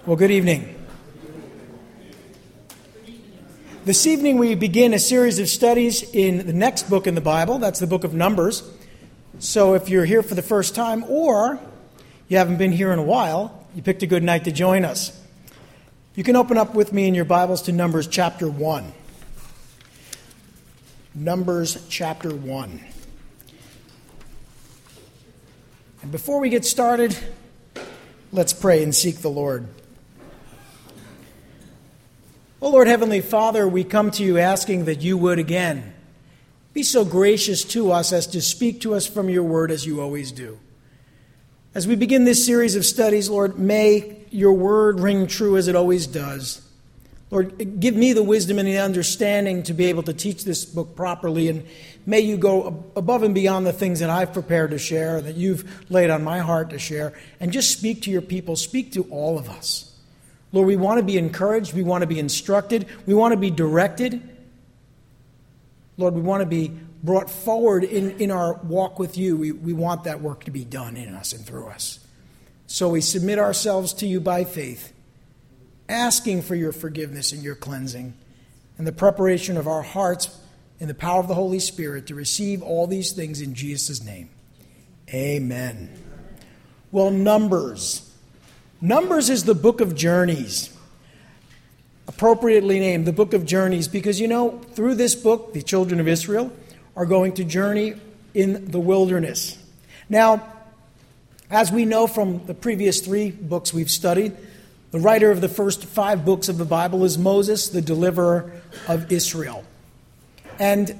Well, good evening. This evening we begin a series of studies in the next book in the Bible. That's the book of Numbers. So if you're here for the first time or you haven't been here in a while, you picked a good night to join us. You can open up with me in your Bibles to Numbers chapter 1. Numbers chapter 1. And before we get started, let's pray and seek the Lord. Oh Lord, Heavenly Father, we come to you asking that you would again be so gracious to us as to speak to us from your word as you always do. As we begin this series of studies, Lord, may your word ring true as it always does. Lord, give me the wisdom and the understanding to be able to teach this book properly, and may you go above and beyond the things that I've prepared to share, that you've laid on my heart to share, and just speak to your people, speak to all of us. Lord, we want to be encouraged, we want to be instructed, we want to be directed. Lord, we want to be brought forward in our walk with you. We want that work to be done in us and through us. So we submit ourselves to you by faith, asking for your forgiveness and your cleansing, and the preparation of our hearts in the power of the Holy Spirit to receive all these things in Jesus' name. Amen. Well, Numbers. Numbers is the book of journeys, appropriately named the book of journeys, because through this book, the children of Israel are going to journey in the wilderness. Now, as we know from the previous 3 books we've studied, the writer of the first 5 books of the Bible is Moses, the deliverer of Israel. And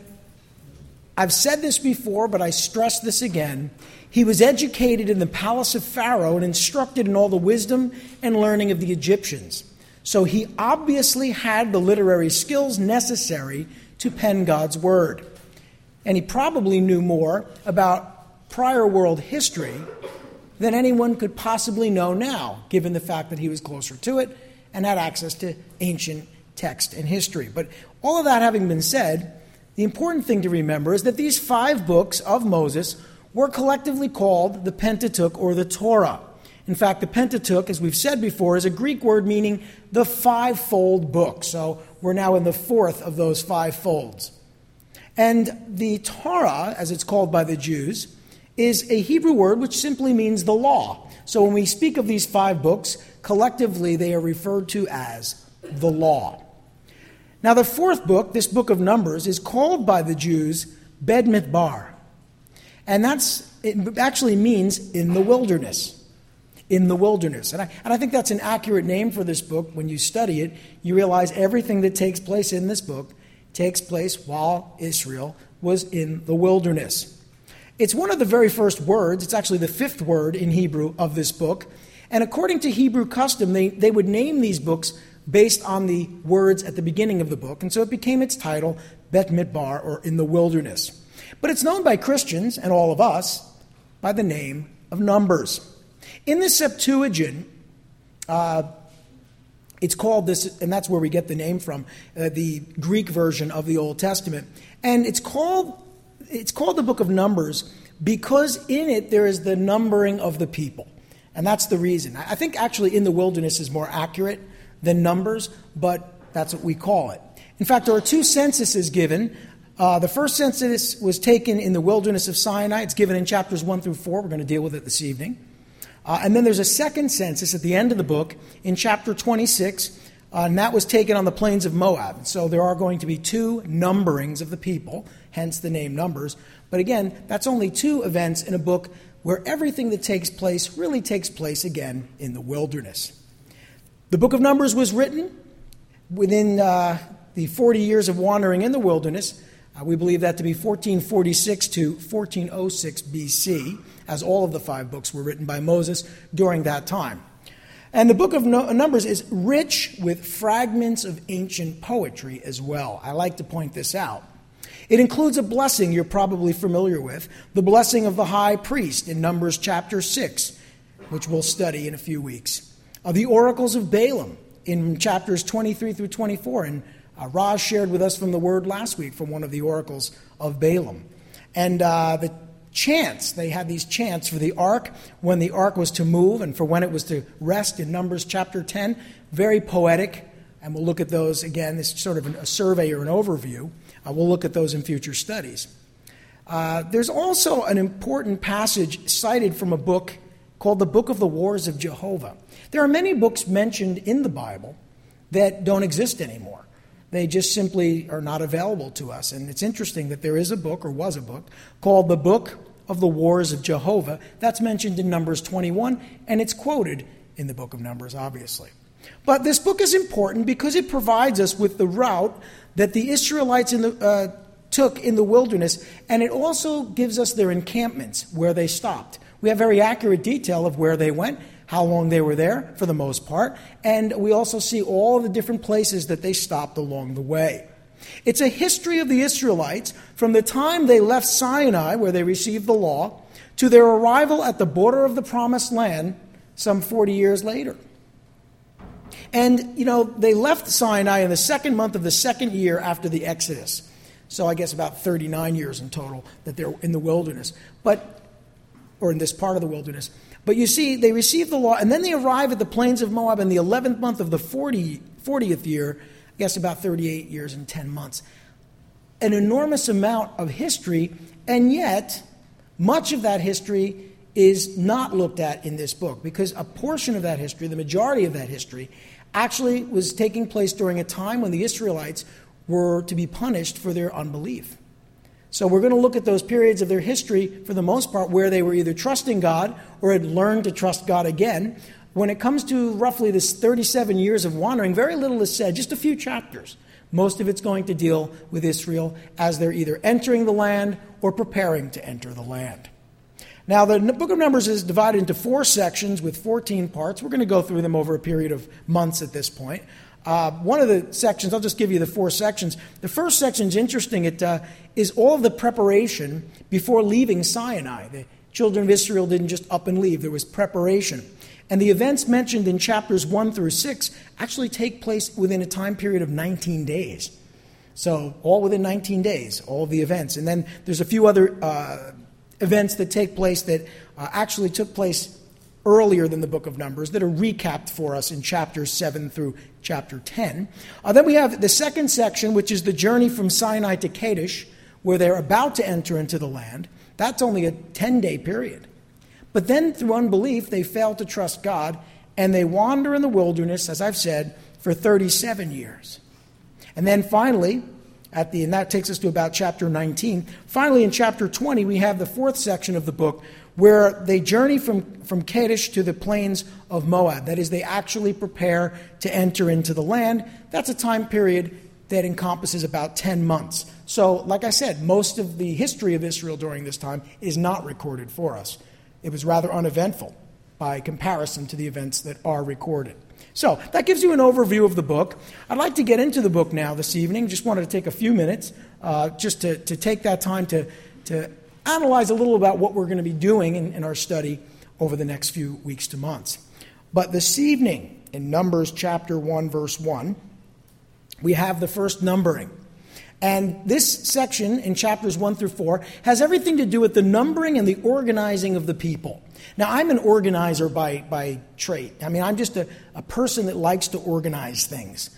I've said this before, but I stress this again. He was educated in the palace of Pharaoh and instructed in all the wisdom and learning of the Egyptians. So he obviously had the literary skills necessary to pen God's word. And he probably knew more about prior world history than anyone could possibly know now, given the fact that he was closer to it and had access to ancient text and history. But all of that having been said, the important thing to remember is that these 5 books of Moses were collectively called the Pentateuch or the Torah. In fact, the Pentateuch, as we've said before, is a Greek word meaning the 5-fold book. So we're now in the 4th of those 5 folds. And the Torah, as it's called by the Jews, is a Hebrew word which simply means the law. So when we speak of these 5 books, collectively they are referred to as the law. Now the 4th book, this book of Numbers, is called by the Jews Bed-Midbar. And it actually means in the wilderness. In the wilderness. And I think that's an accurate name for this book. When you study it, you realize everything that takes place in this book takes place while Israel was in the wilderness. It's one of the very first words. It's actually the 5th word in Hebrew of this book. And according to Hebrew custom, they would name these books based on the words at the beginning of the book. And so it became its title, Bet-Midbar, or In the Wilderness. But it's known by Christians, and all of us, by the name of Numbers. In the Septuagint, it's called this, and that's where we get the name from, the Greek version of the Old Testament. And it's called the book of Numbers because in it there is the numbering of the people. And that's the reason. I think actually In the Wilderness is more accurate than Numbers, but that's what we call it. In fact, there are 2 censuses given. The first census was taken in the wilderness of Sinai. It's given in chapters 1 through 4. We're going to deal with it this evening. And then there's a second census at the end of the book in chapter 26, and that was taken on the plains of Moab. So there are going to be 2 numberings of the people, hence the name Numbers. But again, that's only 2 events in a book where everything that takes place really takes place again in the wilderness. The book of Numbers was written within the 40 years of wandering in the wilderness. We believe that to be 1446 to 1406 BC, as all of the 5 books were written by Moses during that time. And the book of Numbers is rich with fragments of ancient poetry as well. I like to point this out. It includes a blessing you're probably familiar with, the blessing of the high priest in Numbers chapter 6, which we'll study in a few weeks. The oracles of Balaam in chapters 23 through 24, and Raj shared with us from the word last week from one of the oracles of Balaam. And the chants. They had these chants for the ark, when the ark was to move, and for when it was to rest in Numbers chapter 10. Very poetic, and we'll look at those again. This is sort of a survey or an overview. We'll look at those in future studies. There's also an important passage cited from a book called the Book of the Wars of Jehovah. There are many books mentioned in the Bible that don't exist anymore. They just simply are not available to us. And it's interesting that there is a book, or was a book, called the Book of the Wars of Jehovah. That's mentioned in Numbers 21, and it's quoted in the book of Numbers, obviously. But this book is important because it provides us with the route that the Israelites took in the wilderness, and it also gives us their encampments, where they stopped. We have very accurate detail of where they went, how long they were there, for the most part, and we also see all the different places that they stopped along the way. It's a history of the Israelites from the time they left Sinai, where they received the law, to their arrival at the border of the Promised Land some 40 years later. And, they left Sinai in the second month of the second year after the Exodus. So I guess about 39 years in total that they're in the wilderness, or in this part of the wilderness. But you see, they received the law, and then they arrive at the plains of Moab in the 11th month of the 40th year, I guess about 38 years and 10 months. An enormous amount of history, and yet much of that history is not looked at in this book, because a portion of that history, the majority of that history, actually was taking place during a time when the Israelites were to be punished for their unbelief. So we're going to look at those periods of their history, for the most part, where they were either trusting God or had learned to trust God again. When it comes to roughly this 37 years of wandering, very little is said, just a few chapters. Most of it's going to deal with Israel as they're either entering the land or preparing to enter the land. Now, the book of Numbers is divided into 4 sections with 14 parts. We're going to go through them over a period of months at this point. One of the sections, I'll just give you the 4 sections. The first section is interesting. It is all of the preparation before leaving Sinai. The children of Israel didn't just up and leave. There was preparation. And the events mentioned in chapters 1 through 6 actually take place within a time period of 19 days. So all within 19 days, all of the events. And then there's a few other events that take place that actually took place earlier than the book of Numbers that are recapped for us in chapters 7 through chapter 10. Then we have the second section, which is the journey from Sinai to Kadesh, where they're about to enter into the land. That's only a 10-day period. But then through unbelief, they fail to trust God, and they wander in the wilderness, as I've said, for 37 years. And then finally, and that takes us to about chapter 19. Finally, in chapter 20, we have the 4th section of the book, where they journey from Kadesh to the plains of Moab. That is, they actually prepare to enter into the land. That's a time period that encompasses about 10 months. So, like I said, most of the history of Israel during this time is not recorded for us. It was rather uneventful by comparison to the events that are recorded. So, that gives you an overview of the book. I'd like to get into the book now this evening. Just wanted to take a few minutes just to take that time to analyze a little about what we're going to be doing in our study over the next few weeks to months. But this evening, in Numbers chapter 1, verse 1, we have the first numbering. And this section in chapters 1 through 4 has everything to do with the numbering and the organizing of the people. Now, I'm an organizer by trait. I mean, I'm just a person that likes to organize things.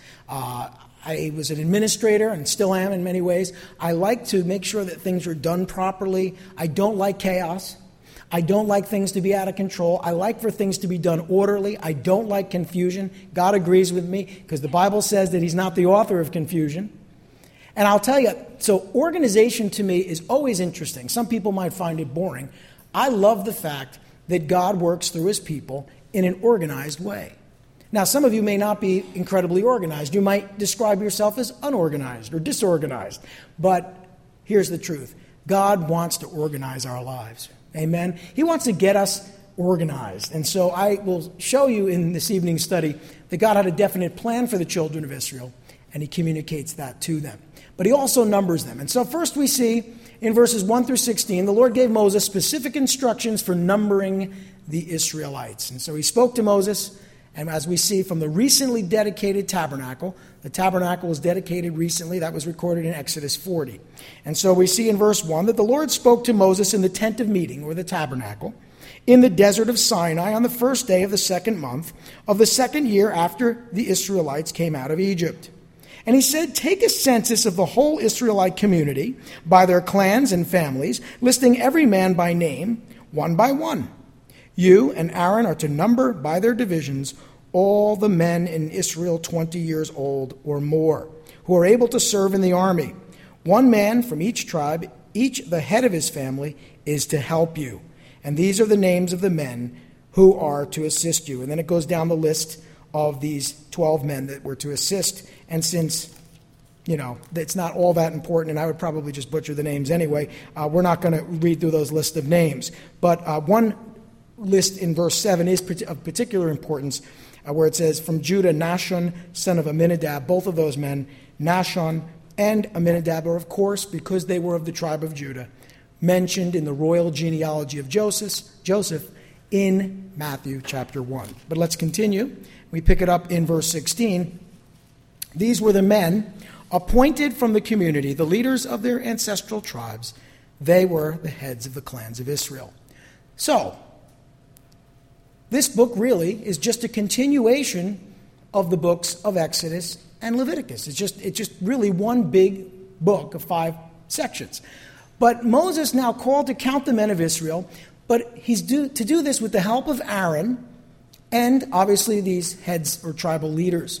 I was an administrator and still am in many ways. I like to make sure that things are done properly. I don't like chaos. I don't like things to be out of control. I like for things to be done orderly. I don't like confusion. God agrees with me because the Bible says that He's not the author of confusion. And I'll tell you, so organization to me is always interesting. Some people might find it boring. I love the fact that God works through His people in an organized way. Now, some of you may not be incredibly organized. You might describe yourself as unorganized or disorganized. But here's the truth. God wants to organize our lives. Amen? He wants to get us organized. And so I will show you in this evening's study that God had a definite plan for the children of Israel, and He communicates that to them. But He also numbers them. And so first we see in verses 1 through 16, the Lord gave Moses specific instructions for numbering the Israelites. And so He spoke to Moses, And as we see from the recently dedicated tabernacle, the tabernacle was dedicated recently. That was recorded in Exodus 40. And so we see in verse 1 that the Lord spoke to Moses in the tent of meeting, or the tabernacle, in the desert of Sinai on the first day of the second month of the second year after the Israelites came out of Egypt. And he said, take a census of the whole Israelite community by their clans and families, listing every man by name, one by one. You and Aaron are to number by their divisions all the men in Israel 20 years old or more, who are able to serve in the army. One man from each tribe, each the head of his family, is to help you. And these are the names of the men who are to assist you. And then it goes down the list of these 12 men that were to assist. And since, it's not all that important, and I would probably just butcher the names anyway, we're not going to read through those lists of names. But one list in verse 7 is of particular importance, where it says, from Judah, Nahshon, son of Amminadab. Both of those men, Nahshon and Amminadab, are, of course, because they were of the tribe of Judah, mentioned in the royal genealogy of Joseph in Matthew chapter 1. But let's continue. We pick it up in verse 16. These were the men appointed from the community, the leaders of their ancestral tribes. They were the heads of the clans of Israel. So, this book really is just a continuation of the books of Exodus and Leviticus. It's just really one big book of 5 sections. But Moses now called to count the men of Israel, but he's to do this with the help of Aaron and obviously these heads or tribal leaders.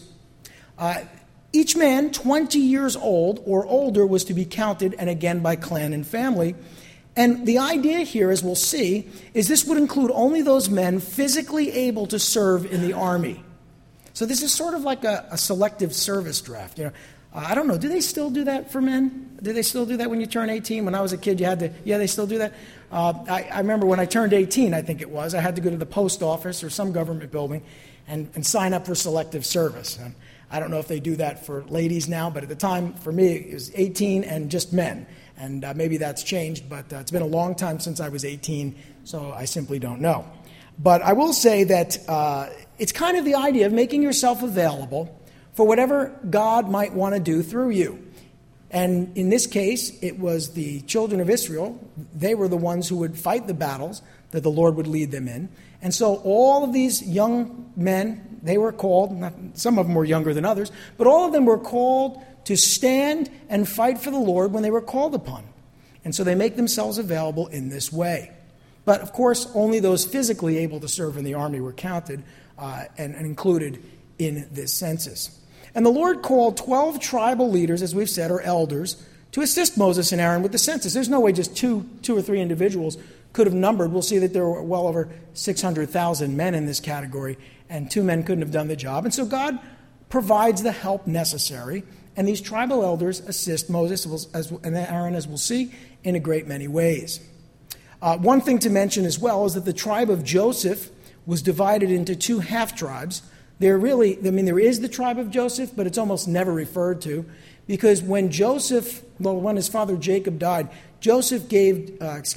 Each man 20 years old or older was to be counted, and again by clan and family. And the idea here, as we'll see, is this would include only those men physically able to serve in the army. So this is sort of like a selective service draft. I don't know, do they still do that for men? Do they still do that when you turn 18? When I was a kid, you had to, they still do that? I remember when I turned 18, I think it was, I had to go to the post office or some government building and sign up for selective service. And I don't know if they do that for ladies now, but at the time, for me, it was 18 and just men. And maybe that's changed, but it's been a long time since I was 18, so I simply don't know. But I will say that it's kind of the idea of making yourself available for whatever God might want to do through you. And in this case, it was the children of Israel. They were the ones who would fight the battles that the Lord would lead them in. And so all of these young men, they were called, some of them were younger than others, but all of them were called to stand and fight for the Lord when they were called upon. And so they make themselves available in this way. But of course, only those physically able to serve in the army were counted and included in this census. And the Lord called 12 tribal leaders, as we've said, or elders, to assist Moses and Aaron with the census. There's no way just two or three individuals could have numbered. We'll see that there were well over 600,000 men in this category, and 2 men couldn't have done the job. And so God provides the help necessary, and these tribal elders assist Moses and Aaron, as we'll see, in a great many ways. One thing to mention as well is that the tribe of Joseph was divided into 2 half-tribes. There is the tribe of Joseph, but it's almost never referred to, because when his father Jacob died, Jacob gave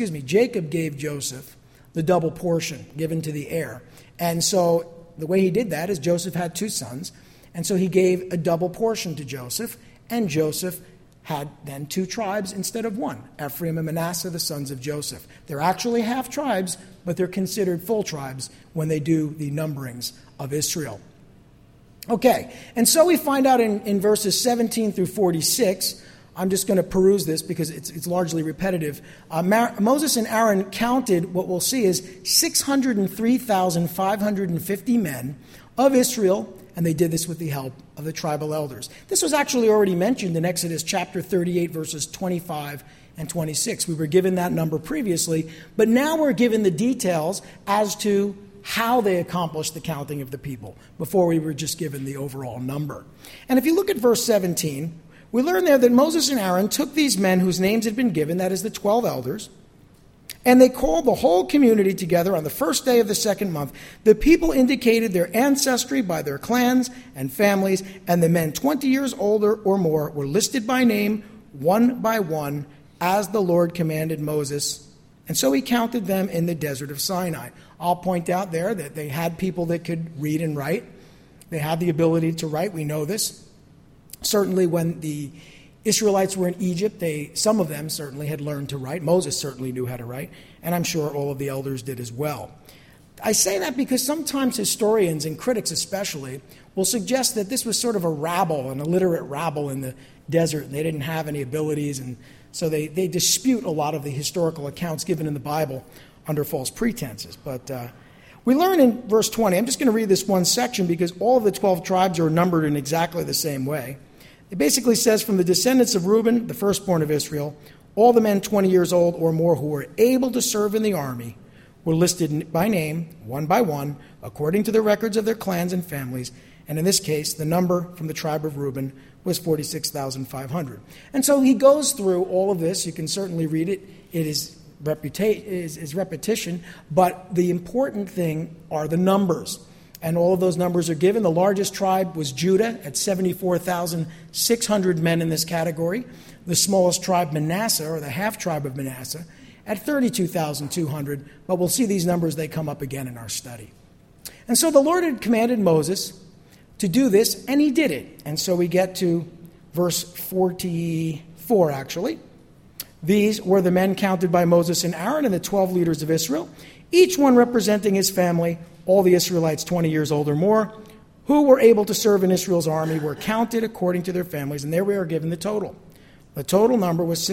Joseph the double portion given to the heir. And so the way he did that is Joseph had 2 sons, and so he gave a double portion to Joseph, and Joseph had then 2 tribes instead of 1, Ephraim and Manasseh, the sons of Joseph. They're actually half tribes, but they're considered full tribes when they do the numberings of Israel. Okay, and so we find out in verses 17 through 46, I'm just going to peruse this because it's largely repetitive. Moses and Aaron counted, what we'll see is 603,550 men of Israel, and they did this with the help of the tribal elders. This was actually already mentioned in Exodus chapter 38, verses 25 and 26. We were given that number previously, but now we're given the details as to how they accomplished the counting of the people. Before we were just given the overall number. And if you look at verse 17, we learn there that Moses and Aaron took these men whose names had been given, that is the 12 elders, and they called the whole community together on the first day of the second month. The people indicated their ancestry by their clans and families, and the men 20 years older or more were listed by name, one by one, as the Lord commanded Moses And so he counted them in the desert of Sinai. I'll point out there that they had people that could read and write. They had the ability to write. We know this. Certainly when the Israelites were in Egypt, some of them certainly had learned to write. Moses certainly knew how to write, and I'm sure all of the elders did as well. I say that because sometimes historians and critics especially will suggest that this was sort of a rabble, an illiterate rabble in the desert, and they didn't have any abilities, and so they dispute a lot of the historical accounts given in the Bible under false pretenses. But we learn in verse 20, I'm just going to read this one section because all of the 12 tribes are numbered in exactly the same way. It basically says, from the descendants of Reuben, the firstborn of Israel, all the men 20 years old or more who were able to serve in the army were listed by name, one by one, according to the records of their clans and families. And in this case, the number from the tribe of Reuben was 46,500. And so he goes through all of this. You can certainly read it. It is repetition, but the important thing are the numbers. And all of those numbers are given. The largest tribe was Judah at 74,600 men in this category. The smallest tribe, Manasseh, or the half-tribe of Manasseh, at 32,200. But we'll see these numbers, they come up again in our study. And so the Lord had commanded Moses to do this, and he did it. And so we get to verse 44, actually. These were the men counted by Moses and Aaron and the 12 leaders of Israel, each one representing his family. All the Israelites 20 years old or more who were able to serve in Israel's army were counted according to their families, and there we are given the total. The total number was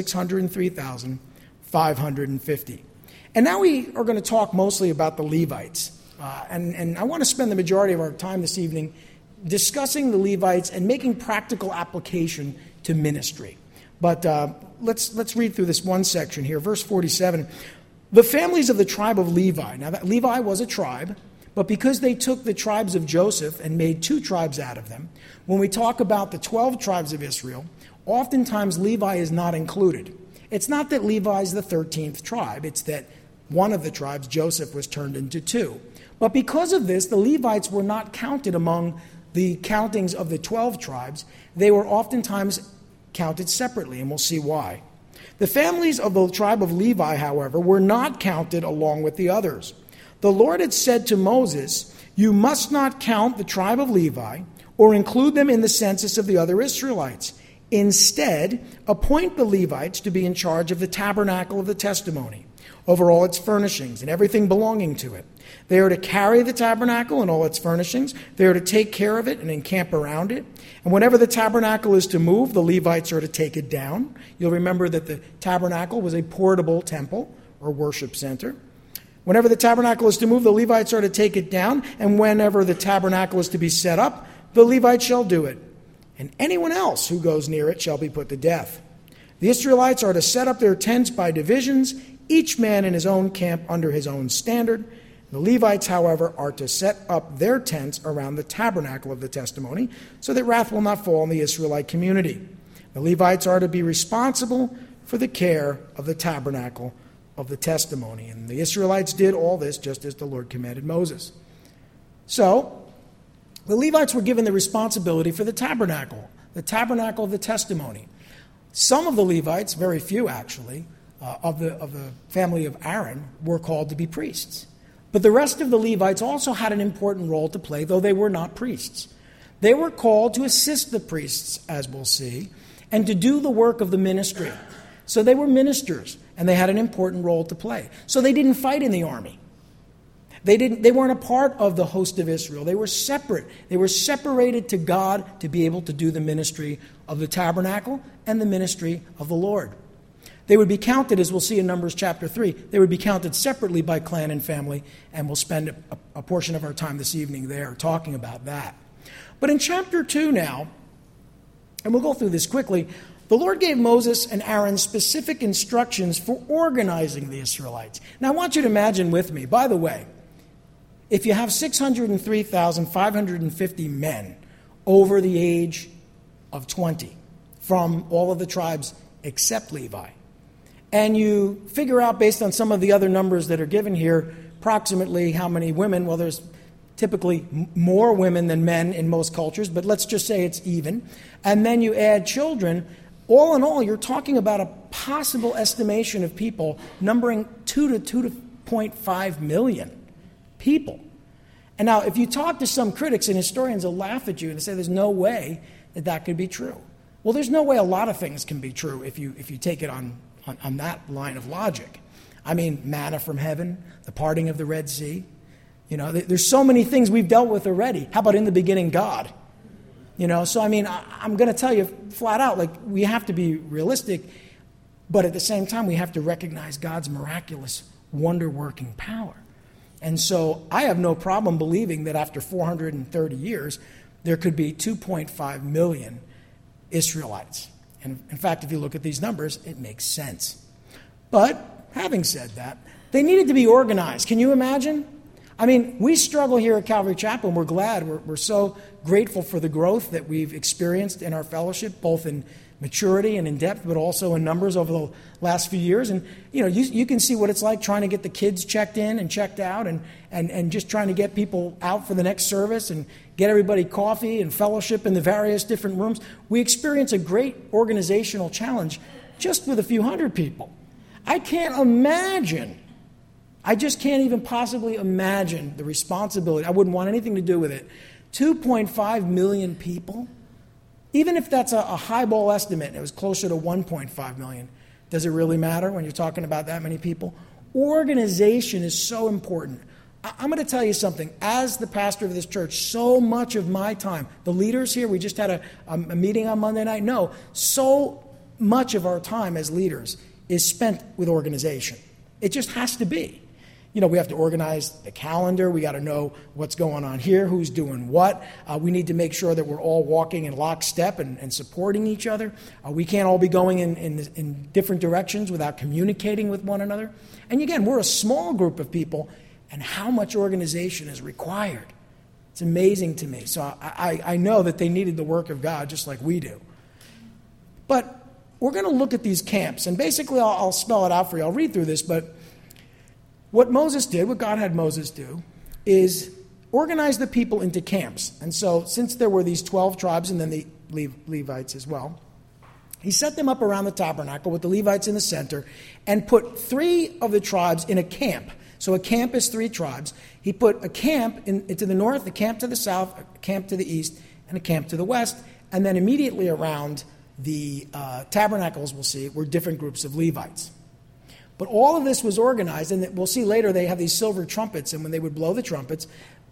603,550. And now we are going to talk mostly about the Levites. And I want to spend the majority of our time this evening discussing the Levites and making practical application to ministry. But let's read through this one section here. Verse 47, the families of the tribe of Levi. Now, Levi was a tribe, but because they took the tribes of Joseph and made 2 tribes out of them, when we talk about the 12 tribes of Israel, oftentimes Levi is not included. It's not that Levi is the 13th tribe. It's that one of the tribes, Joseph, was turned into 2. But because of this, the Levites were not counted among the countings of the 12 tribes. They were oftentimes counted separately, and we'll see why. The families of the tribe of Levi, however, were not counted along with the others. The Lord had said to Moses, "You must not count the tribe of Levi or include them in the census of the other Israelites. Instead, appoint the Levites to be in charge of the tabernacle of the testimony, over all its furnishings and everything belonging to it. They are to carry the tabernacle and all its furnishings. They are to take care of it and encamp around it. And whenever the tabernacle is to move, the Levites are to take it down." You'll remember that the tabernacle was a portable temple or worship center. Whenever the tabernacle is to move, the Levites are to take it down. And whenever the tabernacle is to be set up, the Levites shall do it. And anyone else who goes near it shall be put to death. The Israelites are to set up their tents by divisions, each man in his own camp under his own standard. The Levites, however, are to set up their tents around the tabernacle of the testimony, so that wrath will not fall on the Israelite community. The Levites are to be responsible for the care of the tabernacle of the testimony. And the Israelites did all this just as the Lord commanded Moses. So, the Levites were given the responsibility for the tabernacle of the testimony. Some of the Levites, very few actually, of the family of Aaron, were called to be priests. But the rest of the Levites also had an important role to play, though they were not priests. They were called to assist the priests, as we'll see, and to do the work of the ministry. So they were ministers, and they had an important role to play. So they didn't fight in the army. They weren't a part of the host of Israel. They were separate. They were separated to God to be able to do the ministry of the tabernacle and the ministry of the Lord. They would be counted, as we'll see in Numbers chapter 3, they would be counted separately by clan and family, and we'll spend a portion of our time this evening there talking about that. But in chapter 2 now, and we'll go through this quickly, the Lord gave Moses and Aaron specific instructions for organizing the Israelites. Now I want you to imagine with me, by the way, if you have 603,550 men over the age of 20 from all of the tribes except Levi, and you figure out based on some of the other numbers that are given here approximately how many women, well, there's typically more women than men in most cultures, but let's just say it's even, and then you add children, all in all, you're talking about a possible estimation of people numbering 2 to 2.5 million people. And now, if you talk to some critics and historians, will laugh at you and say there's no way that that could be true. Well, there's no way a lot of things can be true if you take it on that line of logic. I mean, manna from heaven, the parting of the Red Sea. You know, there's so many things we've dealt with already. How about in the beginning, God? You know, so I mean, I'm going to tell you flat out, like, we have to be realistic, but at the same time, we have to recognize God's miraculous, wonder-working power. And so I have no problem believing that after 430 years, there could be 2.5 million Israelites. And in fact, if you look at these numbers, it makes sense. But having said that, they needed to be organized. Can you imagine? I mean, we struggle here at Calvary Chapel, and we're glad. We're so grateful for the growth that we've experienced in our fellowship, both in maturity and in depth, but also in numbers over the last few years. And, you know, you can see what it's like trying to get the kids checked in and checked out and just trying to get people out for the next service and get everybody coffee and fellowship in the various different rooms. We experience a great organizational challenge just with a few hundred people. I just can't even possibly imagine the responsibility. I wouldn't want anything to do with it. 2.5 million people? Even if that's a highball estimate, and it was closer to 1.5 million, does it really matter when you're talking about that many people? Organization is so important. I'm going to tell you something. As the pastor of this church, so much of my time, the leaders here, we just had a meeting on Monday night. No, so much of our time as leaders is spent with organization. It just has to be. You know, we have to organize the calendar. We got to know what's going on here, who's doing what. We need to make sure that we're all walking in lockstep and supporting each other. We can't all be going in different directions without communicating with one another. And again, we're a small group of people, and how much organization is required. It's amazing to me. So I know that they needed the work of God just like we do. But we're going to look at these camps, and basically I'll spell it out for you. I'll read through this, but what Moses did, what God had Moses do, is organize the people into camps. And so since there were these 12 tribes and then the Levites as well, he set them up around the tabernacle with the Levites in the center and put 3 of the tribes in a camp. So a camp is 3 tribes. He put a camp into the north, a camp to the south, a camp to the east, and a camp to the west. And then immediately around the tabernacles, we'll see, were different groups of Levites. But all of this was organized, and we'll see later they have these silver trumpets, and when they would blow the trumpets,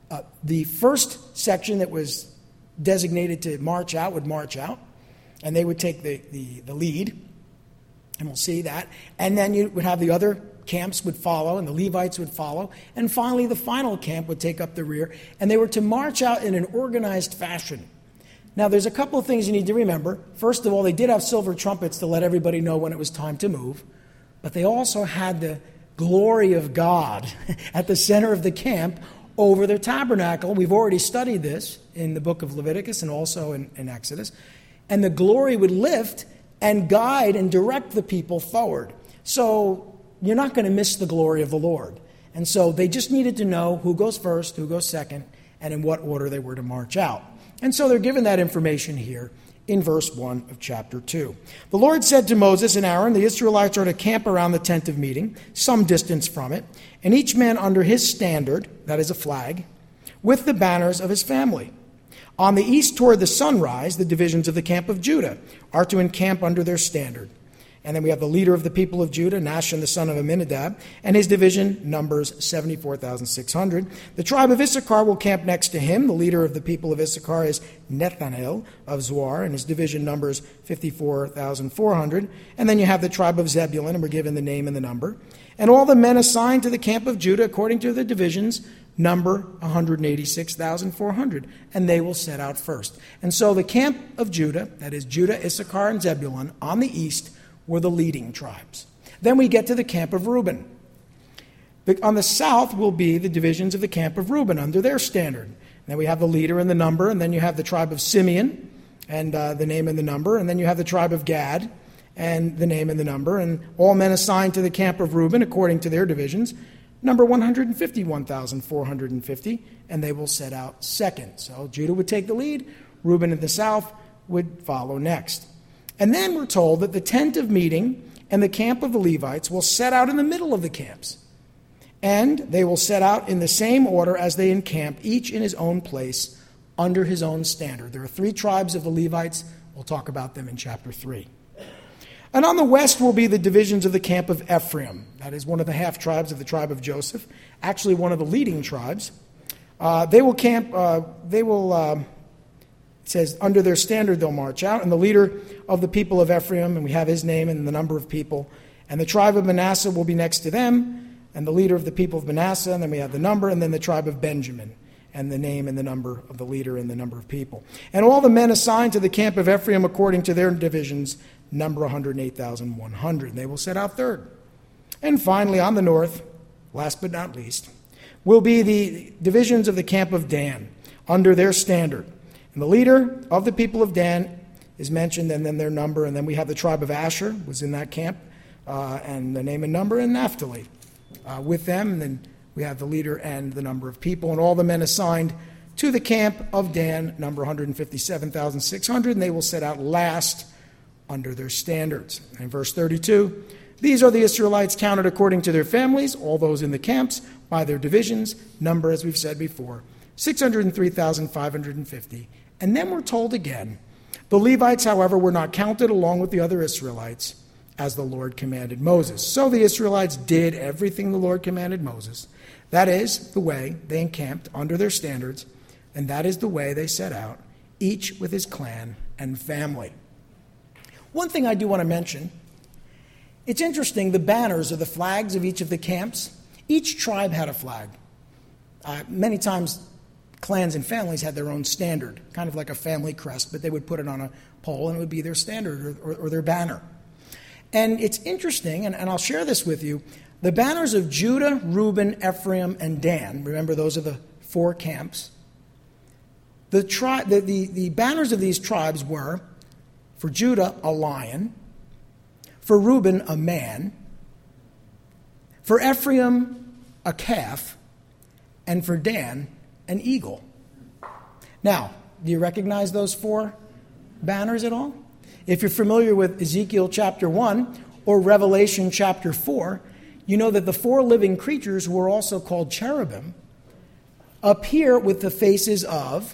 the first section that was designated to march out would march out, and they would take the lead, and we'll see that. And then you would have the other camps would follow, and the Levites would follow, and finally the final camp would take up the rear, and they were to march out in an organized fashion. Now, there's a couple of things you need to remember. First of all, they did have silver trumpets to let everybody know when it was time to move. But they also had the glory of God at the center of the camp over their tabernacle. We've already studied this in the book of Leviticus and also in Exodus. And the glory would lift and guide and direct the people forward. So you're not going to miss the glory of the Lord. And so they just needed to know who goes first, who goes second, and in what order they were to march out. And so they're given that information here in verse 1 of chapter 2. The Lord said to Moses and Aaron, the Israelites are to camp around the tent of meeting, some distance from it, and each man under his standard, that is a flag, with the banners of his family. On the east toward the sunrise, the divisions of the camp of Judah are to encamp under their standard. And then we have the leader of the people of Judah, Nahshon the son of Amminadab, and his division numbers 74,600. The tribe of Issachar will camp next to him. The leader of the people of Issachar is Nethanel of Zoar, and his division numbers 54,400. And then you have the tribe of Zebulun, and we're given the name and the number. And all the men assigned to the camp of Judah, according to the divisions, number 186,400, and they will set out first. And so the camp of Judah, that is Judah, Issachar, and Zebulun, on the east, were the leading tribes. Then we get to the camp of Reuben. On the south will be the divisions of the camp of Reuben under their standard. And then we have the leader and the number, and then you have the tribe of Simeon and the name and the number, and then you have the tribe of Gad and the name and the number, and all men assigned to the camp of Reuben according to their divisions, number 151,450, and they will set out second. So Judah would take the lead, Reuben in the south would follow next. And then we're told that the tent of meeting and the camp of the Levites will set out in the middle of the camps. And they will set out in the same order as they encamp, each in his own place, under his own standard. There are 3 tribes of the Levites. We'll talk about them in chapter 3. And on the west will be the divisions of the camp of Ephraim. That is one of the half-tribes of the tribe of Joseph, actually one of the leading tribes. It says, under their standard they'll march out. And the leader of the people of Ephraim, and we have his name and the number of people. And the tribe of Manasseh will be next to them, and the leader of the people of Manasseh, and then we have the number, and then the tribe of Benjamin, and the name and the number of the leader and the number of people. And all the men assigned to the camp of Ephraim according to their divisions number 108,100. They will set out third. And finally, on the north, last but not least, will be the divisions of the camp of Dan under their standard. And the leader of the people of Dan is mentioned, and then their number, and then we have the tribe of Asher was in that camp, and the name and number, and Naphtali with them. And then we have the leader and the number of people, and all the men assigned to the camp of Dan, number 157,600, and they will set out last under their standards. And in verse 32, these are the Israelites counted according to their families, all those in the camps, by their divisions, number, as we've said before, 603,550. And then we're told again, the Levites, however, were not counted along with the other Israelites, as the Lord commanded Moses. So the Israelites did everything the Lord commanded Moses. That is the way they encamped under their standards, and that is the way they set out, each with his clan and family. One thing I do want to mention, it's interesting, the banners or the flags of each of the camps, each tribe had a flag. Many times, clans and families had their own standard, kind of like a family crest, but they would put it on a pole and it would be their standard or their banner. And it's interesting, and I'll share this with you, the banners of Judah, Reuben, Ephraim, and Dan, remember those are the 4 camps, the banners of these tribes were, for Judah, a lion, for Reuben, a man, for Ephraim, a calf, and for Dan, an eagle. Now, do you recognize those 4 banners at all? If you're familiar with Ezekiel chapter 1 or Revelation chapter 4, you know that the 4 living creatures, who are also called cherubim, appear with the faces of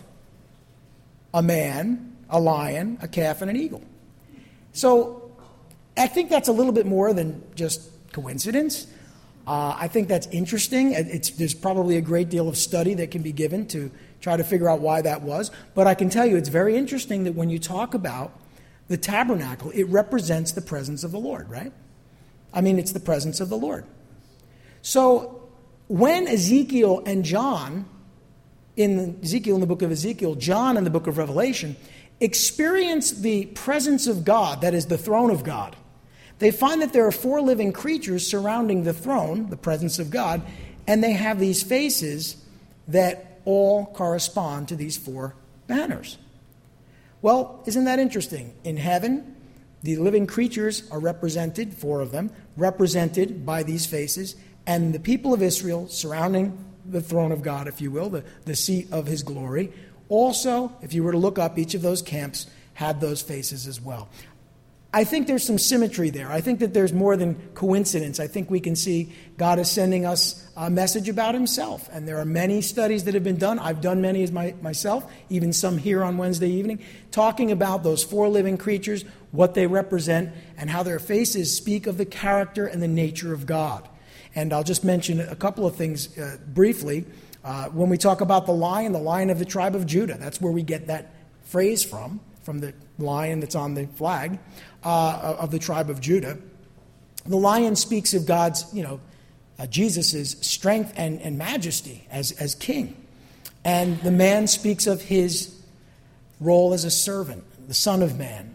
a man, a lion, a calf, and an eagle. So I think that's a little bit more than just coincidence. I think that's interesting. There's probably a great deal of study that can be given to try to figure out why that was. But I can tell you it's very interesting that when you talk about the tabernacle, it represents the presence of the Lord, right? I mean, it's the presence of the Lord. So when Ezekiel and John, Ezekiel in the book of Ezekiel, John in the book of Revelation, experience the presence of God, that is the throne of God, they find that there are 4 living creatures surrounding the throne, the presence of God, and they have these faces that all correspond to these 4 banners. Well, isn't that interesting? In heaven, the living creatures are represented, 4 of them, represented by these faces, and the people of Israel surrounding the throne of God, if you will, the seat of his glory, also, if you were to look up, each of those camps had those faces as well. I think there's some symmetry there. I think that there's more than coincidence. I think we can see God is sending us a message about himself. And there are many studies that have been done. I've done many as myself, even some here on Wednesday evening, talking about those 4 living creatures, what they represent, and how their faces speak of the character and the nature of God. And I'll just mention a couple of things briefly. When we talk about the lion of the tribe of Judah, that's where we get that phrase from the lion that's on the flag of the tribe of Judah. The lion speaks of God's, Jesus' strength and majesty as king. And the man speaks of his role as a servant, the son of man.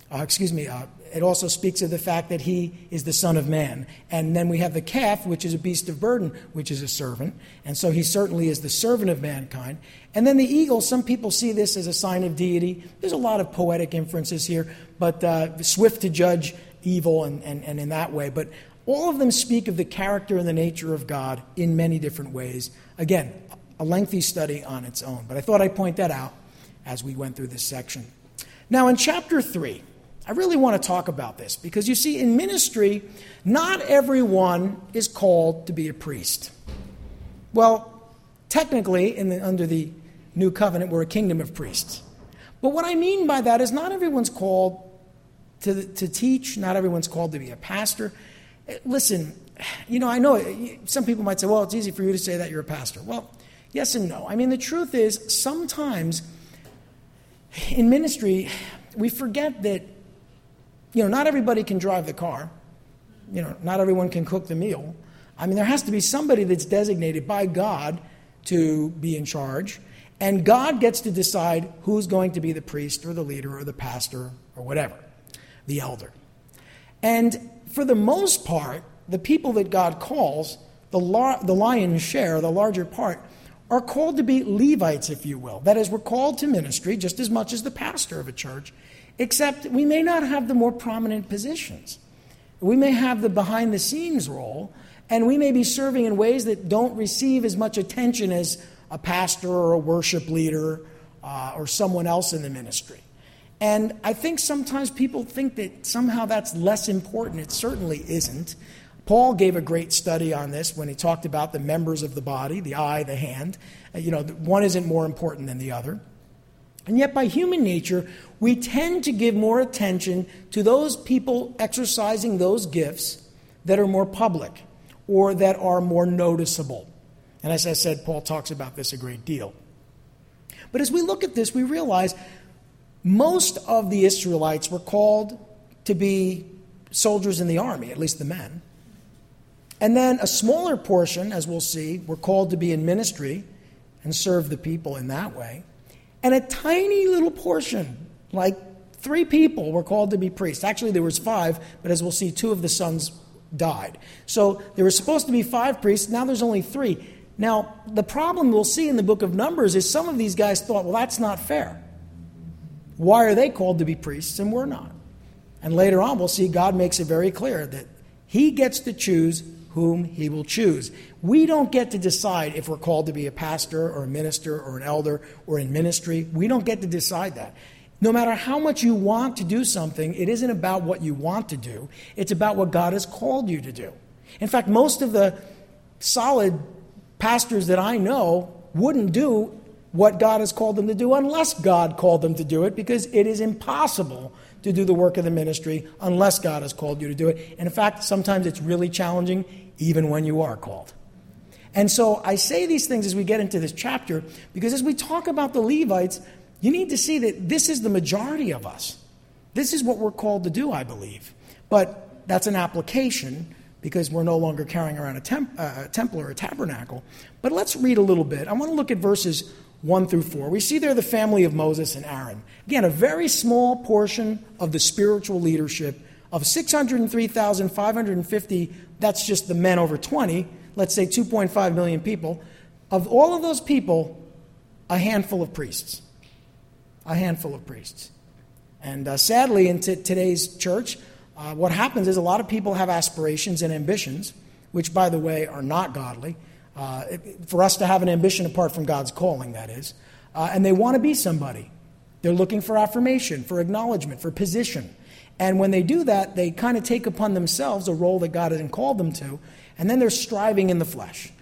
It also speaks of the fact that he is the son of man. And then we have the calf, which is a beast of burden, which is a servant. And so he certainly is the servant of mankind. And then the eagle, some people see this as a sign of deity. There's a lot of poetic inferences here, but swift to judge evil and in that way. But all of them speak of the character and the nature of God in many different ways. Again, a lengthy study on its own. But I thought I'd point that out as we went through this section. Now in chapter 3, I really want to talk about this because you see, in ministry, not everyone is called to be a priest. Well, technically, under the New Covenant, we're a kingdom of priests. But what I mean by that is not everyone's called to teach, not everyone's called to be a pastor. Listen, I know some people might say, well, it's easy for you to say that you're a pastor. Well, yes and no. I mean, the truth is, sometimes in ministry, we forget that, not everybody can drive the car. Not everyone can cook the meal. I mean, there has to be somebody that's designated by God to be in charge. And God gets to decide who's going to be the priest or the leader or the pastor or whatever, the elder. And for the most part, the people that God calls, the lion's share, the larger part, are called to be Levites, if you will. That is, we're called to ministry just as much as the pastor of a church, except we may not have the more prominent positions. We may have the behind-the-scenes role, and we may be serving in ways that don't receive as much attention as a pastor or a worship leader or someone else in the ministry. And I think sometimes people think that somehow that's less important. It certainly isn't. Paul gave a great study on this when he talked about the members of the body, the eye, the hand. One isn't more important than the other. And yet by human nature, we tend to give more attention to those people exercising those gifts that are more public or that are more noticeable. And as I said, Paul talks about this a great deal. But as we look at this, we realize most of the Israelites were called to be soldiers in the army, at least the men. And then a smaller portion, as we'll see, were called to be in ministry and serve the people in that way. And a tiny little portion, like 3 people, were called to be priests. Actually, there was 5, but as we'll see, 2 of the sons died. So there were supposed to be 5 priests. Now there's only 3. Now, the problem we'll see in the book of Numbers is some of these guys thought, well, that's not fair. Why are they called to be priests and we're not? And later on, we'll see God makes it very clear that he gets to choose whom he will choose. We don't get to decide if we're called to be a pastor or a minister or an elder or in ministry. We don't get to decide that. No matter how much you want to do something, it isn't about what you want to do. It's about what God has called you to do. In fact, most of the solid pastors that I know wouldn't do what God has called them to do unless God called them to do it, because it is impossible to do the work of the ministry unless God has called you to do it. And in fact, sometimes it's really challenging even when you are called. And so I say these things as we get into this chapter, because as we talk about the Levites, you need to see that this is the majority of us. This is what we're called to do, I believe. But that's an application, because we're no longer carrying around a temple or a tabernacle. But let's read a little bit. I want to look at verses 1 through 4. We see there the family of Moses and Aaron. Again, a very small portion of the spiritual leadership of 603,550. That's just the men over 20. Let's say 2.5 million people. Of all of those people, a handful of priests. A handful of priests. And sadly, in today's church, what happens is a lot of people have aspirations and ambitions, which, by the way, are not godly. For us to have an ambition apart from God's calling, that is. And they want to be somebody. They're looking for affirmation, for acknowledgement, for position. And when they do that, they kind of take upon themselves a role that God hasn't called them to. And then they're striving in the flesh.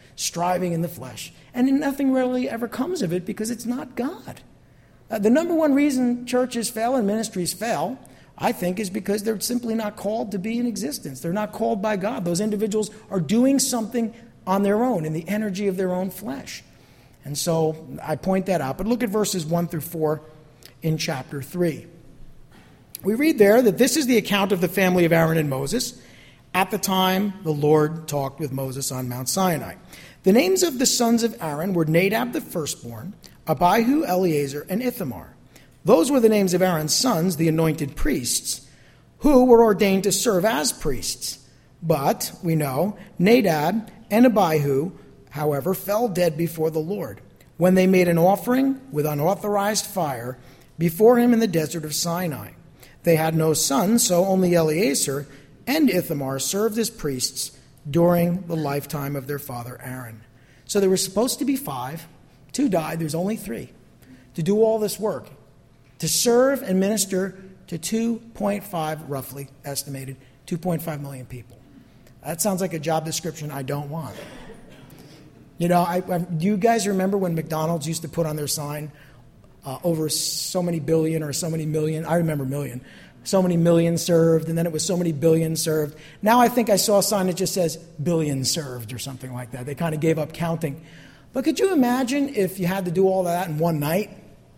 And nothing really ever comes of it because it's not God. The number one reason churches fail and ministries fail, I think, is because they're simply not called to be in existence. They're not called by God. Those individuals are doing something on their own, in the energy of their own flesh. And so I point that out. But look at verses 1 through 4 in chapter 3. We read there that this is the account of the family of Aaron and Moses at the time the Lord talked with Moses on Mount Sinai. The names of the sons of Aaron were Nadab the firstborn, Abihu, Eleazar, and Ithamar. Those were the names of Aaron's sons, the anointed priests, who were ordained to serve as priests. But, we know, Nadab and Abihu, however, fell dead before the Lord when they made an offering with unauthorized fire before him in the desert of Sinai. They had no sons, so only Eleazar and Ithamar served as priests during the lifetime of their father Aaron. So there were supposed to be 5. 2 died. There's only 3 to do all this work, to serve and minister to 2.5, roughly estimated, 2.5 million people. That sounds like a job description I don't want. You know, do you guys remember when McDonald's used to put on their sign over so many billion or so many million? I remember million. So many million served, and then it was so many billion served. Now I think I saw a sign that just says billion served or something like that. They kind of gave up counting. But could you imagine if you had to do all that in one night?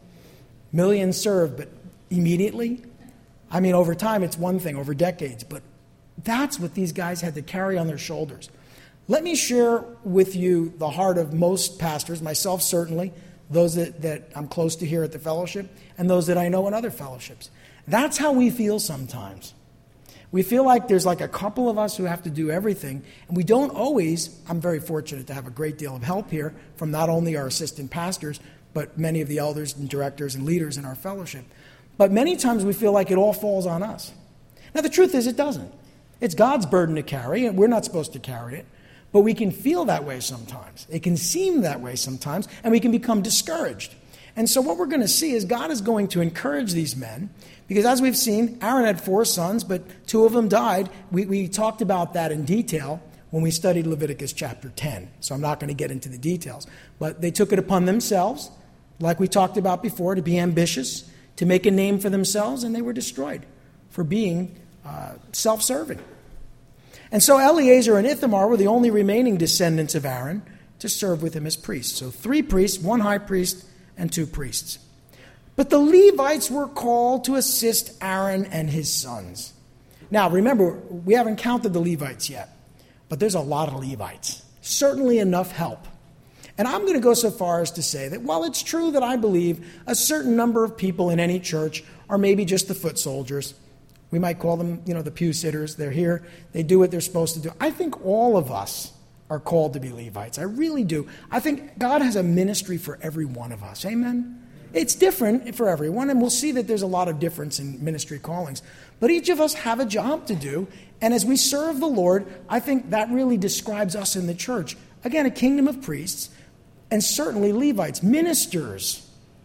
Millions served, but immediately? I mean, over time it's one thing, over decades, but that's what these guys had to carry on their shoulders. Let me share with you the heart of most pastors, myself certainly, those that I'm close to here at the fellowship, and those that I know in other fellowships. That's how we feel sometimes. We feel like there's like a couple of us who have to do everything, and we don't always. I'm very fortunate to have a great deal of help here from not only our assistant pastors, but many of the elders and directors and leaders in our fellowship. But many times we feel like it all falls on us. Now the truth is it doesn't. It's God's burden to carry, and we're not supposed to carry it. But we can feel that way sometimes. It can seem that way sometimes, and we can become discouraged. And so what we're going to see is God is going to encourage these men, because as we've seen, Aaron had 4 sons, but 2 of them died. We talked about that in detail when we studied Leviticus chapter 10. So I'm not going to get into the details. But they took it upon themselves, like we talked about before, to be ambitious, to make a name for themselves, and they were destroyed for being self-serving. And so Eleazar and Ithamar were the only remaining descendants of Aaron to serve with him as priests. So 3 priests, 1 high priest, and 2 priests. But the Levites were called to assist Aaron and his sons. Now, remember, we haven't counted the Levites yet, but there's a lot of Levites. Certainly enough help. And I'm going to go so far as to say that while it's true that I believe a certain number of people in any church are maybe just the foot soldiers, we might call them, the pew sitters. They're here. They do what they're supposed to do. I think all of us are called to be Levites. I really do. I think God has a ministry for every one of us. Amen? It's different for everyone, and we'll see that there's a lot of difference in ministry callings. But each of us have a job to do, and as we serve the Lord, I think that really describes us in the church. Again, a kingdom of priests, and certainly Levites, ministers.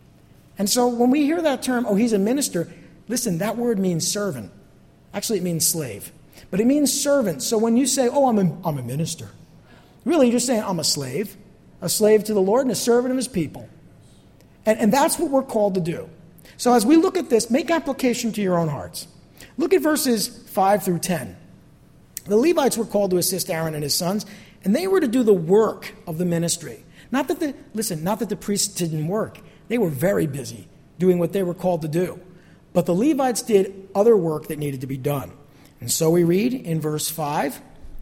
And so when we hear that term, he's a minister, listen, that word means servant. Actually, it means slave. But it means servant. So when you say, I'm a minister, really you're just saying I'm a slave to the Lord and a servant of his people. And that's what we're called to do. So as we look at this, make application to your own hearts. Look at verses 5 through 10. The Levites were called to assist Aaron and his sons, and they were to do the work of the ministry. Not that the priests didn't work. They were very busy doing what they were called to do. But the Levites did other work that needed to be done. And so we read in verse 5,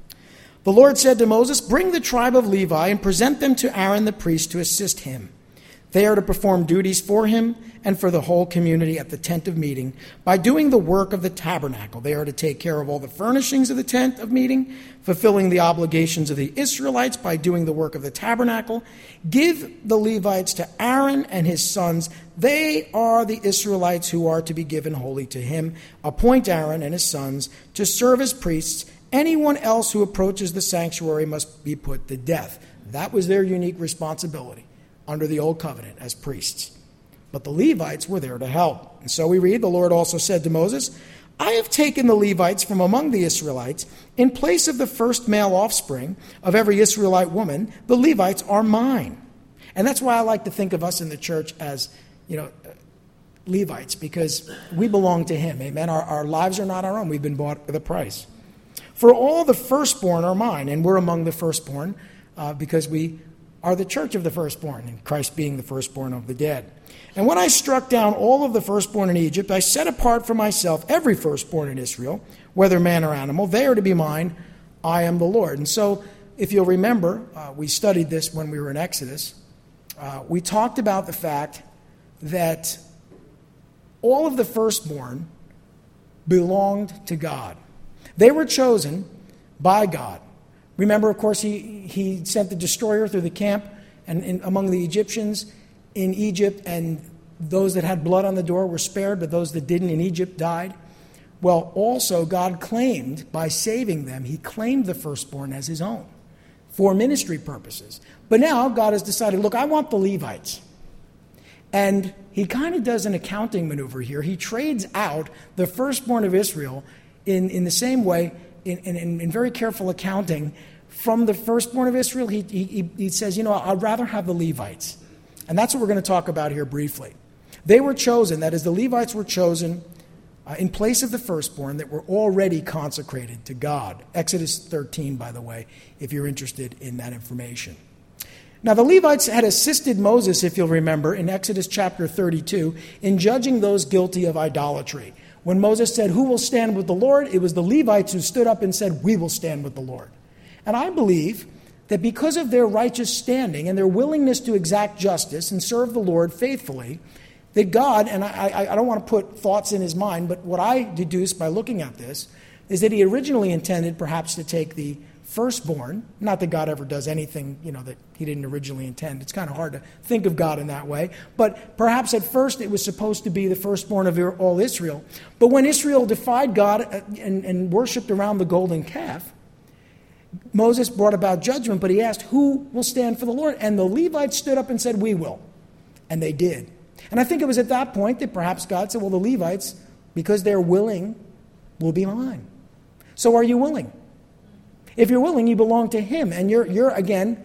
the Lord said to Moses, "Bring the tribe of Levi and present them to Aaron the priest to assist him. They are to perform duties for him and for the whole community at the tent of meeting by doing the work of the tabernacle. They are to take care of all the furnishings of the tent of meeting, fulfilling the obligations of the Israelites by doing the work of the tabernacle. Give the Levites to Aaron and his sons. They are the Israelites who are to be given wholly to him. Appoint Aaron and his sons to serve as priests. Anyone else who approaches the sanctuary must be put to death." That was their unique responsibility under the old covenant as priests. But the Levites were there to help. And so we read, the Lord also said to Moses, "I have taken the Levites from among the Israelites. In place of the first male offspring of every Israelite woman, the Levites are mine." And that's why I like to think of us in the church as, Levites, because we belong to him. Amen. Our lives are not our own. We've been bought with a price. "For all the firstborn are mine," and we're among the firstborn because we are the church of the firstborn, and Christ being the firstborn of the dead. "And when I struck down all of the firstborn in Egypt, I set apart for myself every firstborn in Israel, whether man or animal. They are to be mine. I am the Lord." And so, if you'll remember, we studied this when we were in Exodus. We talked about the fact that all of the firstborn belonged to God. They were chosen by God. Remember, of course, he sent the destroyer through the camp and among the Egyptians in Egypt, and those that had blood on the door were spared, but those that didn't in Egypt died. Well, also God claimed, by saving them, he claimed the firstborn as his own for ministry purposes. But now God has decided, look, I want the Levites. And he kind of does an accounting maneuver here. He trades out the firstborn of Israel in the same way, in very careful accounting. From the firstborn of Israel, he says, I'd rather have the Levites. And that's what we're going to talk about here briefly. They were chosen, that is, the Levites were chosen in place of the firstborn that were already consecrated to God. Exodus 13, by the way, if you're interested in that information. Now, the Levites had assisted Moses, if you'll remember, in Exodus chapter 32, in judging those guilty of idolatry. When Moses said, "Who will stand with the Lord?" it was the Levites who stood up and said, "We will stand with the Lord." And I believe that because of their righteous standing and their willingness to exact justice and serve the Lord faithfully, that God, and I don't want to put thoughts in his mind, but what I deduce by looking at this is that he originally intended perhaps to take the firstborn. Not that God ever does anything, that he didn't originally intend. It's kind of hard to think of God in that way. But perhaps at first it was supposed to be the firstborn of all Israel. But when Israel defied God and worshipped around the golden calf, Moses brought about judgment, but he asked, "Who will stand for the Lord?" And the Levites stood up and said, "We will." And they did. And I think it was at that point that perhaps God said, well, the Levites, because they're willing, will be mine. So are you willing? If you're willing, you belong to him. And you're again,